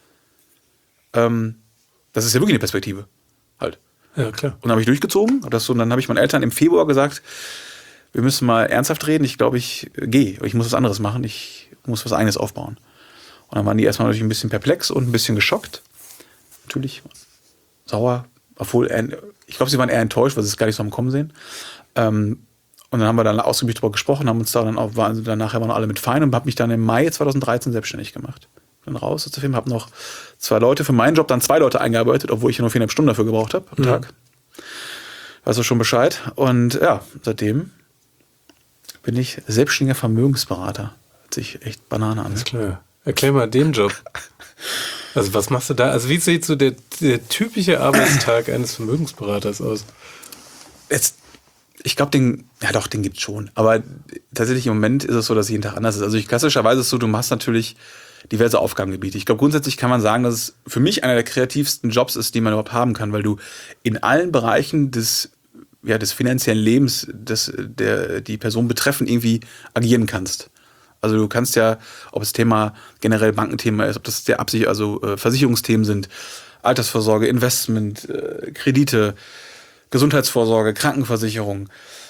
das ist ja wirklich eine Perspektive. Halt. Ja, klar. Und dann habe ich durchgezogen. Und dann habe ich meinen Eltern im Februar gesagt, wir müssen mal ernsthaft reden. Ich glaube, ich gehe. Ich muss was anderes machen. Ich muss was Eigenes aufbauen. Und dann waren die erstmal natürlich ein bisschen perplex und ein bisschen geschockt. natürlich sauer, obwohl ich glaube, sie waren eher enttäuscht, weil sie es gar nicht so am Kommen sehen. Und dann haben wir dann ausgiebig darüber gesprochen, haben uns da dann auch, nachher waren alle mit fein und habe mich dann im Mai 2013 selbstständig gemacht. Dann raus aus der Firma, habe noch 2 Leute für meinen Job, dann 2 Leute eingearbeitet, obwohl ich nur 4,5 Stunden dafür gebraucht habe am Tag. Weißt du schon Bescheid. Und ja, seitdem bin ich selbstständiger Vermögensberater. Hört sich echt Banane an. Alles klar. Erklär mal den Job. Also was machst du da? Also wie sieht so der typische Arbeitstag eines Vermögensberaters aus? Ich glaube, den gibt's schon. Aber tatsächlich im Moment ist es so, dass jeden Tag anders ist. Also klassischerweise ist es so, du machst natürlich diverse Aufgabengebiete. Ich glaube, grundsätzlich kann man sagen, dass es für mich einer der kreativsten Jobs ist, die man überhaupt haben kann, weil du in allen Bereichen des finanziellen Lebens, die Person betreffen, irgendwie agieren kannst. Also du kannst ja, ob das Thema generell Bankenthema ist, ob das der Absicht, also Versicherungsthemen sind, Altersvorsorge, Investment, Kredite, Gesundheitsvorsorge, Krankenversicherung,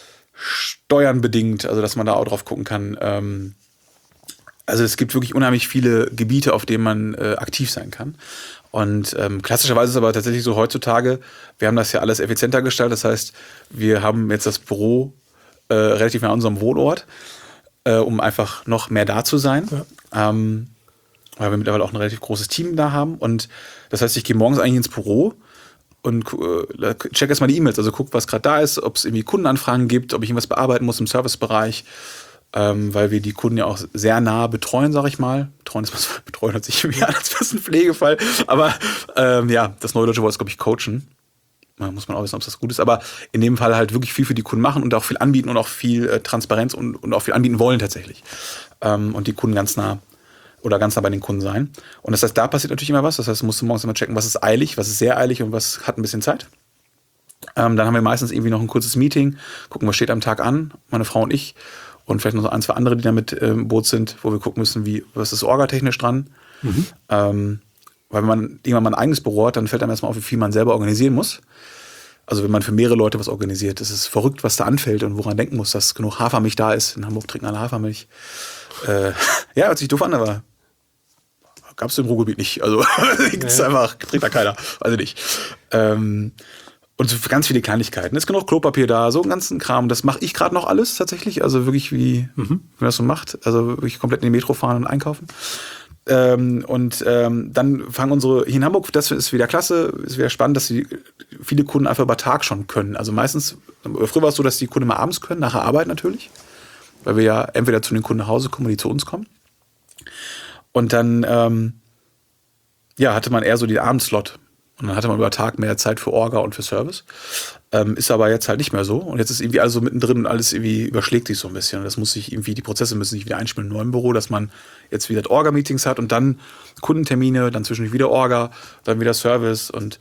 Steuern bedingt, also dass man da auch drauf gucken kann. Also es gibt wirklich unheimlich viele Gebiete, auf denen man aktiv sein kann. Und klassischerweise ist es aber tatsächlich so heutzutage, wir haben das ja alles effizienter gestaltet. Das heißt, wir haben jetzt das Büro relativ nah an unserem Wohnort, um einfach noch mehr da zu sein. Ja. Weil wir mittlerweile auch ein relativ großes Team da haben. Und das heißt, ich gehe morgens eigentlich ins Büro und check erstmal die E-Mails. Also guck, was gerade da ist, ob es irgendwie Kundenanfragen gibt, ob ich irgendwas bearbeiten muss im Servicebereich. Weil wir die Kunden ja auch sehr nah betreuen, sag ich mal. Betreuen hört sich irgendwie an, als wäre es ein Pflegefall. Aber das neue deutsche Wort ist, glaube ich, coachen. Da muss man auch wissen, ob das gut ist. Aber in dem Fall halt wirklich viel für die Kunden machen und auch viel anbieten und auch viel Transparenz und auch viel anbieten wollen tatsächlich. Und die Kunden ganz nah bei den Kunden sein. Und das heißt, da passiert natürlich immer was. Das heißt, du musst morgens immer checken, was ist eilig, was ist sehr eilig und was hat ein bisschen Zeit. Dann haben wir meistens irgendwie noch ein kurzes Meeting, gucken, was steht am Tag an, meine Frau und ich. Und vielleicht noch so 1, 2 andere, die da mit im Boot sind, wo wir gucken müssen, was ist orgatechnisch dran. Weil wenn man irgendwann mal ein eigenes Büro hat, dann fällt einem erstmal auf, wie viel man selber organisieren muss. Also wenn man für mehrere Leute was organisiert, das ist verrückt, was da anfällt und woran denken muss, dass genug Hafermilch da ist. In Hamburg trinken alle Hafermilch. Hört sich doof an, aber gab es im Ruhrgebiet nicht. Also gibt's einfach, trinkt da keiner. Also nicht. Und so ganz viele Kleinigkeiten. Ist genug Klopapier da, so einen ganzen Kram. Das mache ich gerade noch alles tatsächlich. Also wirklich wie man das so macht. Also wirklich komplett in die Metro fahren und einkaufen. Dann fangen unsere, hier in Hamburg, das ist wieder klasse, ist wieder spannend, dass viele Kunden einfach über Tag schon können. Also meistens, früher war es so, dass die Kunden mal abends können, nach der Arbeit natürlich. Weil wir ja entweder zu den Kunden nach Hause kommen oder die zu uns kommen. Und dann hatte man eher so den Abendslot. Und dann hatte man über Tag mehr Zeit für Orga und für Service. Ist aber jetzt halt nicht mehr so. Und jetzt ist irgendwie alles so mittendrin und alles irgendwie überschlägt sich so ein bisschen. Und das muss sich irgendwie, die Prozesse müssen sich wieder einspielen im neuen Büro, dass man jetzt wieder Orga-Meetings hat und dann Kundentermine, dann zwischendurch wieder Orga, dann wieder Service und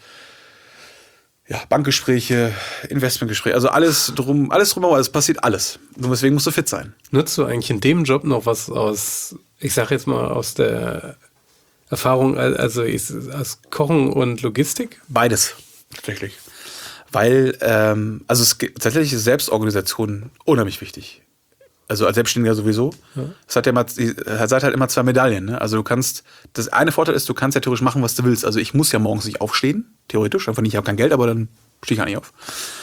Bankgespräche, Investmentgespräche, also alles drumherum, es passiert alles. Nur deswegen musst du fit sein. Nutzt du eigentlich in dem Job noch was aus der Erfahrung, also aus Kochen und Logistik? Beides, tatsächlich. Weil, tatsächlich ist Selbstorganisation unheimlich wichtig. Also als Selbstständiger sowieso. Ja. Es hat halt immer 2 Medaillen. Ne? Also das eine Vorteil ist, du kannst ja theoretisch machen, was du willst. Also ich muss ja morgens nicht aufstehen, theoretisch. Einfach nicht, ich habe kein Geld, aber dann stehe ich gar nicht auf.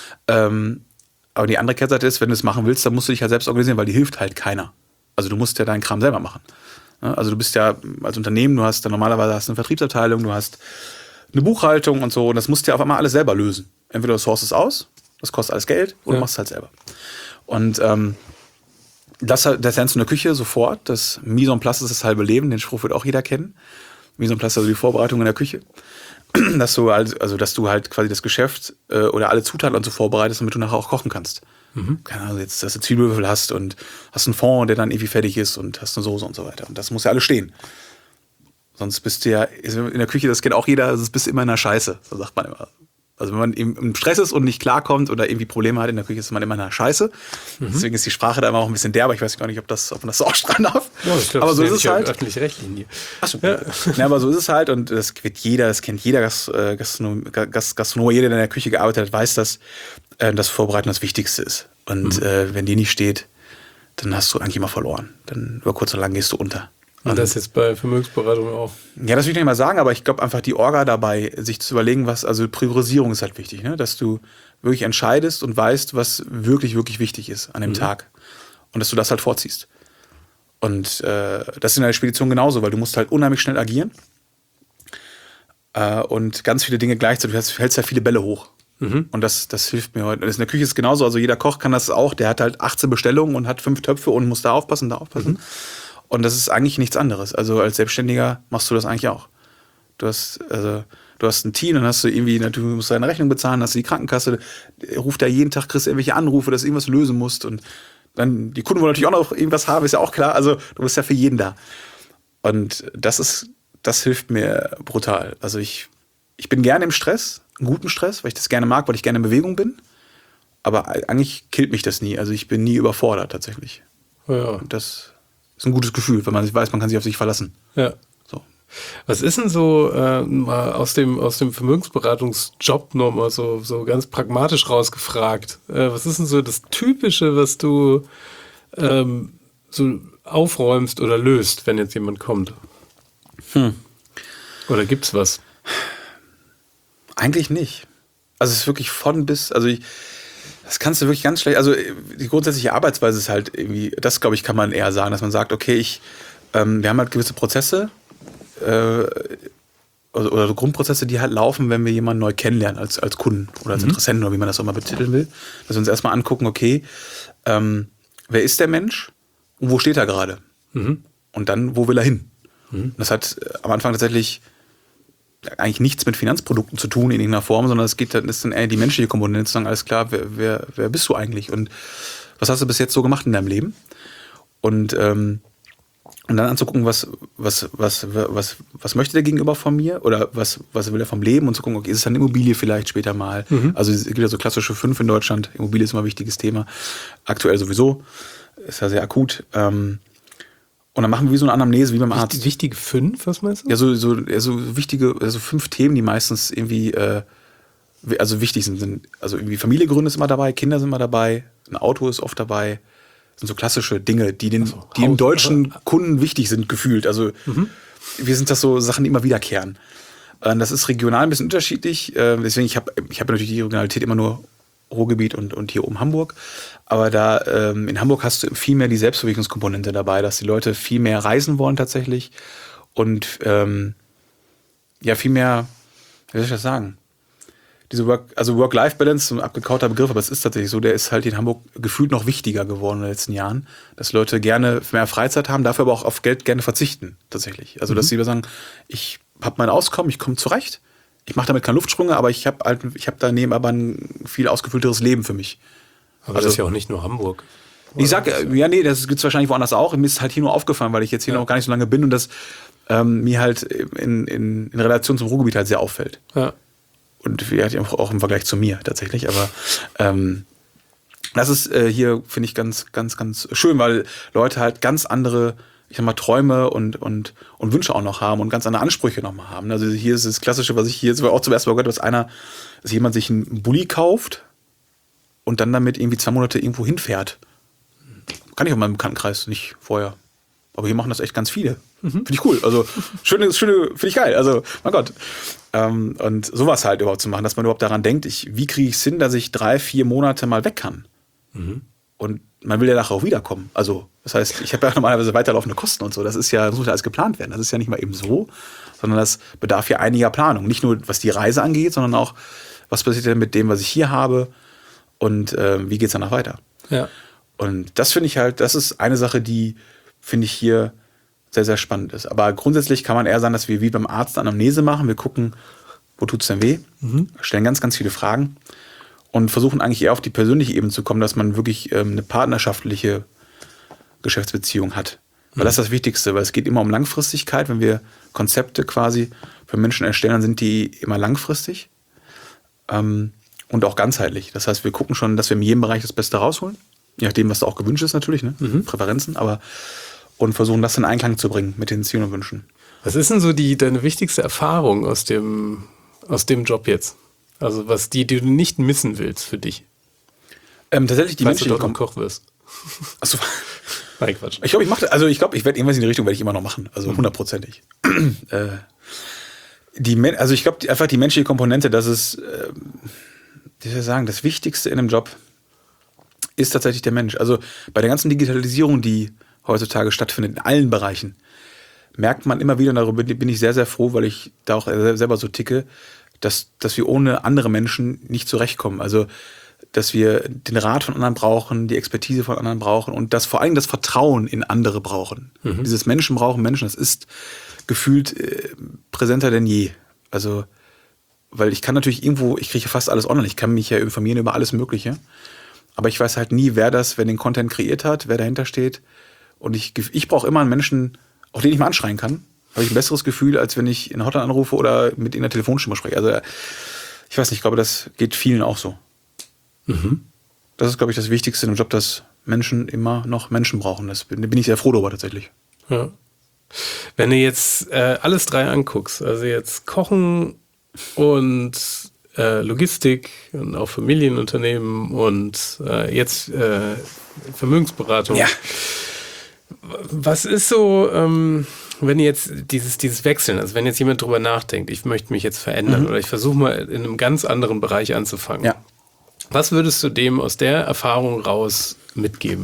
Aber die andere Kehrseite ist, wenn du es machen willst, dann musst du dich halt selbst organisieren, weil dir hilft halt keiner. Also du musst ja deinen Kram selber machen. Also du bist ja als Unternehmen, du hast dann normalerweise eine Vertriebsabteilung, du hast eine Buchhaltung und so. Und das musst du ja auf einmal alles selber lösen. Entweder du sourcest es aus, das kostet alles Geld, oder du machst es halt selber. Und das lernst du in der Küche sofort. Das Mise en place ist das halbe Leben. Den Spruch wird auch jeder kennen. Mise en place, also die Vorbereitung in der Küche. Dass du halt quasi das Geschäft oder alle Zutaten und so vorbereitest, damit du nachher auch kochen kannst. Keine Ahnung, jetzt, dass du Zwiebelwürfel hast und hast einen Fond, der dann irgendwie fertig ist und hast eine Soße und so weiter. Und das muss ja alles stehen. Sonst bist du ja in der Küche, das kennt auch jeder, also bist du immer in der Scheiße. So sagt man immer. Also wenn man im Stress ist und nicht klarkommt oder irgendwie Probleme hat in der Küche, ist man immer in der Scheiße. Deswegen ist die Sprache da immer auch ein bisschen derber. Ich weiß gar nicht, ob man das so ausstrahlen darf. Ja, ich glaub, aber so ist es halt. Öffentlich-rechtlich. Achso. Ja, aber so ist es halt und das kennt jeder Gastronom, jeder, der in der Küche gearbeitet hat, weiß, dass das Vorbereiten das Wichtigste ist. Und wenn die nicht steht, dann hast du eigentlich immer verloren. Dann über kurz oder lang gehst du unter. Und das jetzt bei Vermögensberatung auch? Ja, das will ich nicht mal sagen, aber ich glaube einfach die Orga dabei, sich zu überlegen, also Priorisierung ist halt wichtig, ne? Dass du wirklich entscheidest und weißt, was wirklich, wirklich wichtig ist an dem Tag. Und dass du das halt vorziehst. Und das ist in der Spedition genauso, weil du musst halt unheimlich schnell agieren. Und ganz viele Dinge gleichzeitig. Du hältst ja viele Bälle hoch. Und das hilft mir heute. In der Küche ist es genauso. Also jeder Koch kann das auch. Der hat halt 18 Bestellungen und hat 5 Töpfe und muss da aufpassen, da aufpassen. Und das ist eigentlich nichts anderes. Also als Selbstständiger machst du das eigentlich auch. Du hast ein Team, dann hast du irgendwie, du musst deine Rechnung bezahlen, hast du die Krankenkasse, ruft da jeden Tag, kriegst du irgendwelche Anrufe, dass du irgendwas lösen musst. Und dann die Kunden wollen natürlich auch noch irgendwas haben, ist ja auch klar. Also du bist ja für jeden da. Und das hilft mir brutal. Also ich bin gerne im Stress, einen guten Stress, weil ich das gerne mag, weil ich gerne in Bewegung bin. Aber eigentlich killt mich das nie. Also ich bin nie überfordert tatsächlich. Ja. Und das ist ein gutes Gefühl, wenn man weiß, man kann sich auf sich verlassen. Ja. So. Was ist denn so mal aus dem Vermögensberatungsjob nochmal so ganz pragmatisch rausgefragt? Was ist denn so das Typische, was du so aufräumst oder löst, wenn jetzt jemand kommt? Oder gibt's was? Eigentlich nicht. Also es ist wirklich von bis, das kannst du wirklich ganz schlecht, also die grundsätzliche Arbeitsweise ist halt irgendwie, das glaube ich kann man eher sagen, dass man sagt, okay, wir haben halt gewisse Prozesse oder so Grundprozesse, die halt laufen, wenn wir jemanden neu kennenlernen als Kunden oder als Interessenten oder wie man das auch mal betiteln will, dass wir uns erstmal angucken, okay, wer ist der Mensch und wo steht er gerade? Und dann, wo will er hin? Das hat am Anfang tatsächlich eigentlich nichts mit Finanzprodukten zu tun in irgendeiner Form, sondern es ist dann eher die menschliche Komponente, zu sagen, alles klar, wer bist du eigentlich und was hast du bis jetzt so gemacht in deinem Leben? Und dann anzugucken, was möchte der Gegenüber von mir oder was will er vom Leben und zu gucken, okay, ist es eine Immobilie vielleicht später mal? Also es gibt ja so klassische 5 in Deutschland, Immobilie ist immer ein wichtiges Thema, aktuell sowieso, ist ja sehr akut. Und dann machen wir wie so eine Anamnese, wie beim Arzt. Wichtige 5, was meinst du? Ja, so wichtige, 5 Themen, die meistens irgendwie wichtig sind. Also irgendwie Familie gründen ist immer dabei, Kinder sind immer dabei, ein Auto ist oft dabei. Das sind so klassische Dinge, die dem deutschen Kunden wichtig sind, gefühlt. Also wir sind das so Sachen, die immer wiederkehren. Das ist regional ein bisschen unterschiedlich. Deswegen, ich hab natürlich die Regionalität immer nur Ruhrgebiet und hier oben Hamburg. Aber da in Hamburg hast du viel mehr die Selbstverwirklichungskomponente dabei, dass die Leute viel mehr reisen wollen tatsächlich und viel mehr, wie soll ich das sagen? Diese Work-Life-Balance, so ein abgekauter Begriff, aber es ist tatsächlich so, der ist halt in Hamburg gefühlt noch wichtiger geworden in den letzten Jahren, dass Leute gerne mehr Freizeit haben, dafür aber auch auf Geld gerne verzichten tatsächlich. Also dass sie sagen, ich habe mein Auskommen, ich komme zurecht, ich mache damit keine Luftsprünge, aber ich habe daneben aber ein viel ausgefüllteres Leben für mich. Aber das ist ja auch nicht nur Hamburg. Ich sag, das gibt's wahrscheinlich woanders auch. Mir ist halt hier nur aufgefallen, weil ich jetzt hier noch gar nicht so lange bin und das mir halt in Relation zum Ruhrgebiet halt sehr auffällt. Ja. Und vielleicht auch im Vergleich zu mir tatsächlich. Aber das ist hier, finde ich, ganz, ganz, ganz schön, weil Leute halt ganz andere, ich sag mal, Träume und Wünsche auch noch haben und ganz andere Ansprüche noch mal haben. Also hier ist das Klassische, was ich hier jetzt auch zum ersten Mal gehört habe, dass jemand sich einen Bulli kauft und dann damit irgendwie 2 Monate irgendwo hinfährt. Kann ich auch in meinem Bekanntenkreis nicht vorher. Aber hier machen das echt ganz viele. Finde ich cool. Also schöne, finde ich geil. Also, mein Gott. Und sowas halt überhaupt zu machen, dass man überhaupt daran denkt, wie kriege ich es hin, dass ich 3-4 Monate mal weg kann. Und man will ja nachher auch wiederkommen. Also, das heißt, ich habe ja normalerweise weiterlaufende Kosten und so. Das muss ja alles geplant werden. Das ist ja nicht mal eben so, sondern das bedarf ja einiger Planung. Nicht nur, was die Reise angeht, sondern auch, was passiert denn mit dem, was ich hier habe und wie geht es danach weiter. Ja. Und das finde ich halt, das ist eine Sache, die, finde ich, hier sehr, sehr spannend ist. Aber grundsätzlich kann man eher sagen, dass wir wie beim Arzt Anamnese machen. Wir gucken, wo tut es denn weh? Stellen ganz, ganz viele Fragen und versuchen eigentlich eher auf die persönliche Ebene zu kommen, dass man wirklich eine partnerschaftliche Geschäftsbeziehung hat. Weil das ist das Wichtigste, weil es geht immer um Langfristigkeit. Wenn wir Konzepte quasi für Menschen erstellen, dann sind die immer langfristig und auch ganzheitlich. Das heißt, wir gucken schon, dass wir in jedem Bereich das Beste rausholen. Je nachdem, was da auch gewünscht ist natürlich, ne? Präferenzen, und versuchen, das in Einklang zu bringen mit den Zielen und Wünschen. Was ist denn so deine wichtigste Erfahrung aus dem Job jetzt? Also die du nicht missen willst für dich? Tatsächlich die Falls menschliche du dort noch Koch wirst. Achso. Nein, Quatsch. Ich glaube, ich werde irgendwas in die Richtung werde ich immer noch machen. Also 100%ig. Also ich glaube einfach die menschliche Komponente, das ist, wie soll ich sagen, das Wichtigste in einem Job ist tatsächlich der Mensch. Also bei der ganzen Digitalisierung, die heutzutage stattfindet, in allen Bereichen, merkt man immer wieder, und darüber bin ich sehr, sehr froh, weil ich da auch selber so ticke, dass wir ohne andere Menschen nicht zurechtkommen. Also, dass wir den Rat von anderen brauchen, die Expertise von anderen brauchen und vor allem das Vertrauen in andere brauchen. Dieses Menschen brauchen Menschen, das ist gefühlt präsenter denn je. Also, weil ich kann natürlich ich kriege fast alles online, ich kann mich ja informieren über alles Mögliche, aber ich weiß halt nie, wer den Content kreiert hat, wer dahinter steht. Und ich brauche immer einen Menschen, auch den ich mal anschreien kann, habe ich ein besseres Gefühl, als wenn ich in der Hotline anrufe oder mit in der Telefonstimme spreche. Also ich weiß nicht, ich glaube, das geht vielen auch so. Das ist, glaube ich, das Wichtigste im Job, dass Menschen immer noch Menschen brauchen. Das bin ich sehr froh darüber tatsächlich. Ja. Wenn du jetzt alles drei anguckst, also jetzt Kochen und Logistik und auch Familienunternehmen und jetzt Vermögensberatung. Ja. Was ist so, wenn jetzt dieses Wechseln, also wenn jetzt jemand drüber nachdenkt, ich möchte mich jetzt verändern oder ich versuche mal in einem ganz anderen Bereich anzufangen. Ja. Was würdest du dem aus der Erfahrung raus mitgeben?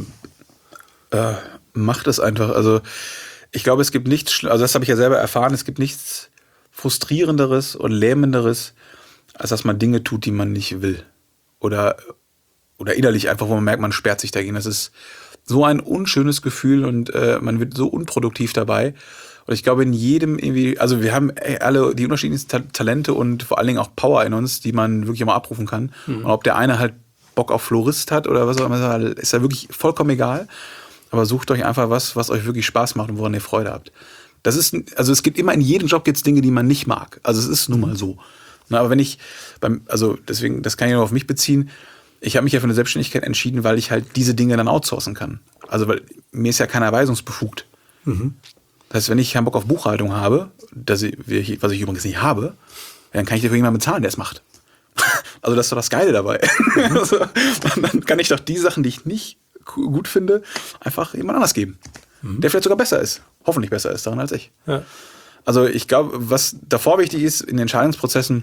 Mach das einfach. Also ich glaube, es gibt nichts, also das habe ich ja selber erfahren, es gibt nichts Frustrierenderes und Lähmenderes, als dass man Dinge tut, die man nicht will. Oder innerlich einfach, wo man merkt, man sperrt sich dagegen. Das ist so ein unschönes Gefühl und man wird so unproduktiv dabei. Und ich glaube, in jedem irgendwie, also wir haben alle die unterschiedlichsten Talente und vor allen Dingen auch Power in uns, die man wirklich mal abrufen kann. Und ob der eine halt Bock auf Florist hat oder was auch immer, ist ja wirklich vollkommen egal. Aber sucht euch einfach was euch wirklich Spaß macht und woran ihr Freude habt. Also es gibt immer in jedem Job jetzt Dinge, die man nicht mag. Also es ist nun mal so. Na, aber deswegen, das kann ich nur auf mich beziehen. Ich habe mich ja für eine Selbstständigkeit entschieden, weil ich halt diese Dinge dann outsourcen kann. Also weil mir ist ja keiner weisungsbefugt. Das heißt, wenn ich keinen Bock auf Buchhaltung habe, was ich übrigens nicht habe, dann kann ich dafür jemanden bezahlen, der es macht. Also das ist doch das Geile dabei. Also, dann kann ich doch die Sachen, die ich nicht gut finde, einfach jemand anders geben. Der vielleicht sogar besser ist. Hoffentlich besser ist daran als ich. Ja. Also ich glaube, was davor wichtig ist, in den Entscheidungsprozessen,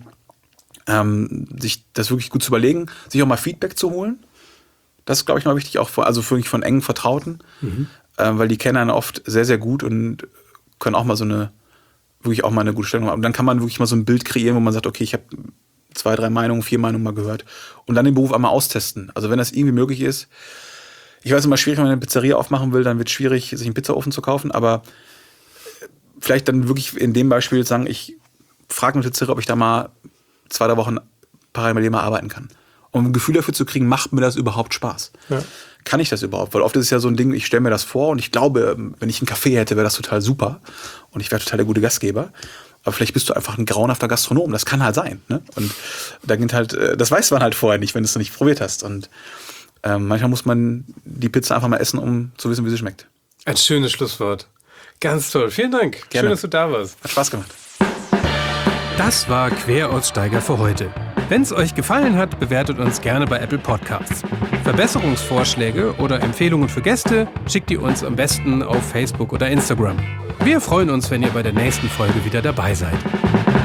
sich das wirklich gut zu überlegen, sich auch mal Feedback zu holen. Das ist, glaube ich, mal wichtig, auch wirklich von engen Vertrauten, weil die kennen einen oft sehr, sehr gut und können auch mal wirklich auch mal eine gute Stellung haben. Und dann kann man wirklich mal so ein Bild kreieren, wo man sagt, okay, ich habe 2, 3 Meinungen, 4 Meinungen mal gehört und dann den Beruf einmal austesten. Also wenn das irgendwie möglich ist. Ich weiß immer, schwierig, wenn man eine Pizzeria aufmachen will, dann wird es schwierig, sich einen Pizzaofen zu kaufen, aber vielleicht dann wirklich in dem Beispiel sagen, ich frage eine Pizzeria, ob ich da mal 2, 3 Wochen parallel mit dem mal arbeiten kann. Um ein Gefühl dafür zu kriegen, macht mir das überhaupt Spaß? Ja. Kann ich das überhaupt? Weil oft ist es ja so ein Ding, ich stelle mir das vor und ich glaube, wenn ich einen Café hätte, wäre das total super und ich wäre total der gute Gastgeber. Aber vielleicht bist du einfach ein grauenhafter Gastronom. Das kann halt sein. Ne? Und da geht halt, das weiß man halt vorher nicht, wenn du es noch nicht probiert hast. Und manchmal muss man die Pizza einfach mal essen, um zu wissen, wie sie schmeckt. Ein schönes Schlusswort. Ganz toll. Vielen Dank. Gerne. Schön, dass du da warst. Hat Spaß gemacht. Das war Queraussteiger für heute. Wenn es euch gefallen hat, bewertet uns gerne bei Apple Podcasts. Verbesserungsvorschläge oder Empfehlungen für Gäste schickt ihr uns am besten auf Facebook oder Instagram. Wir freuen uns, wenn ihr bei der nächsten Folge wieder dabei seid.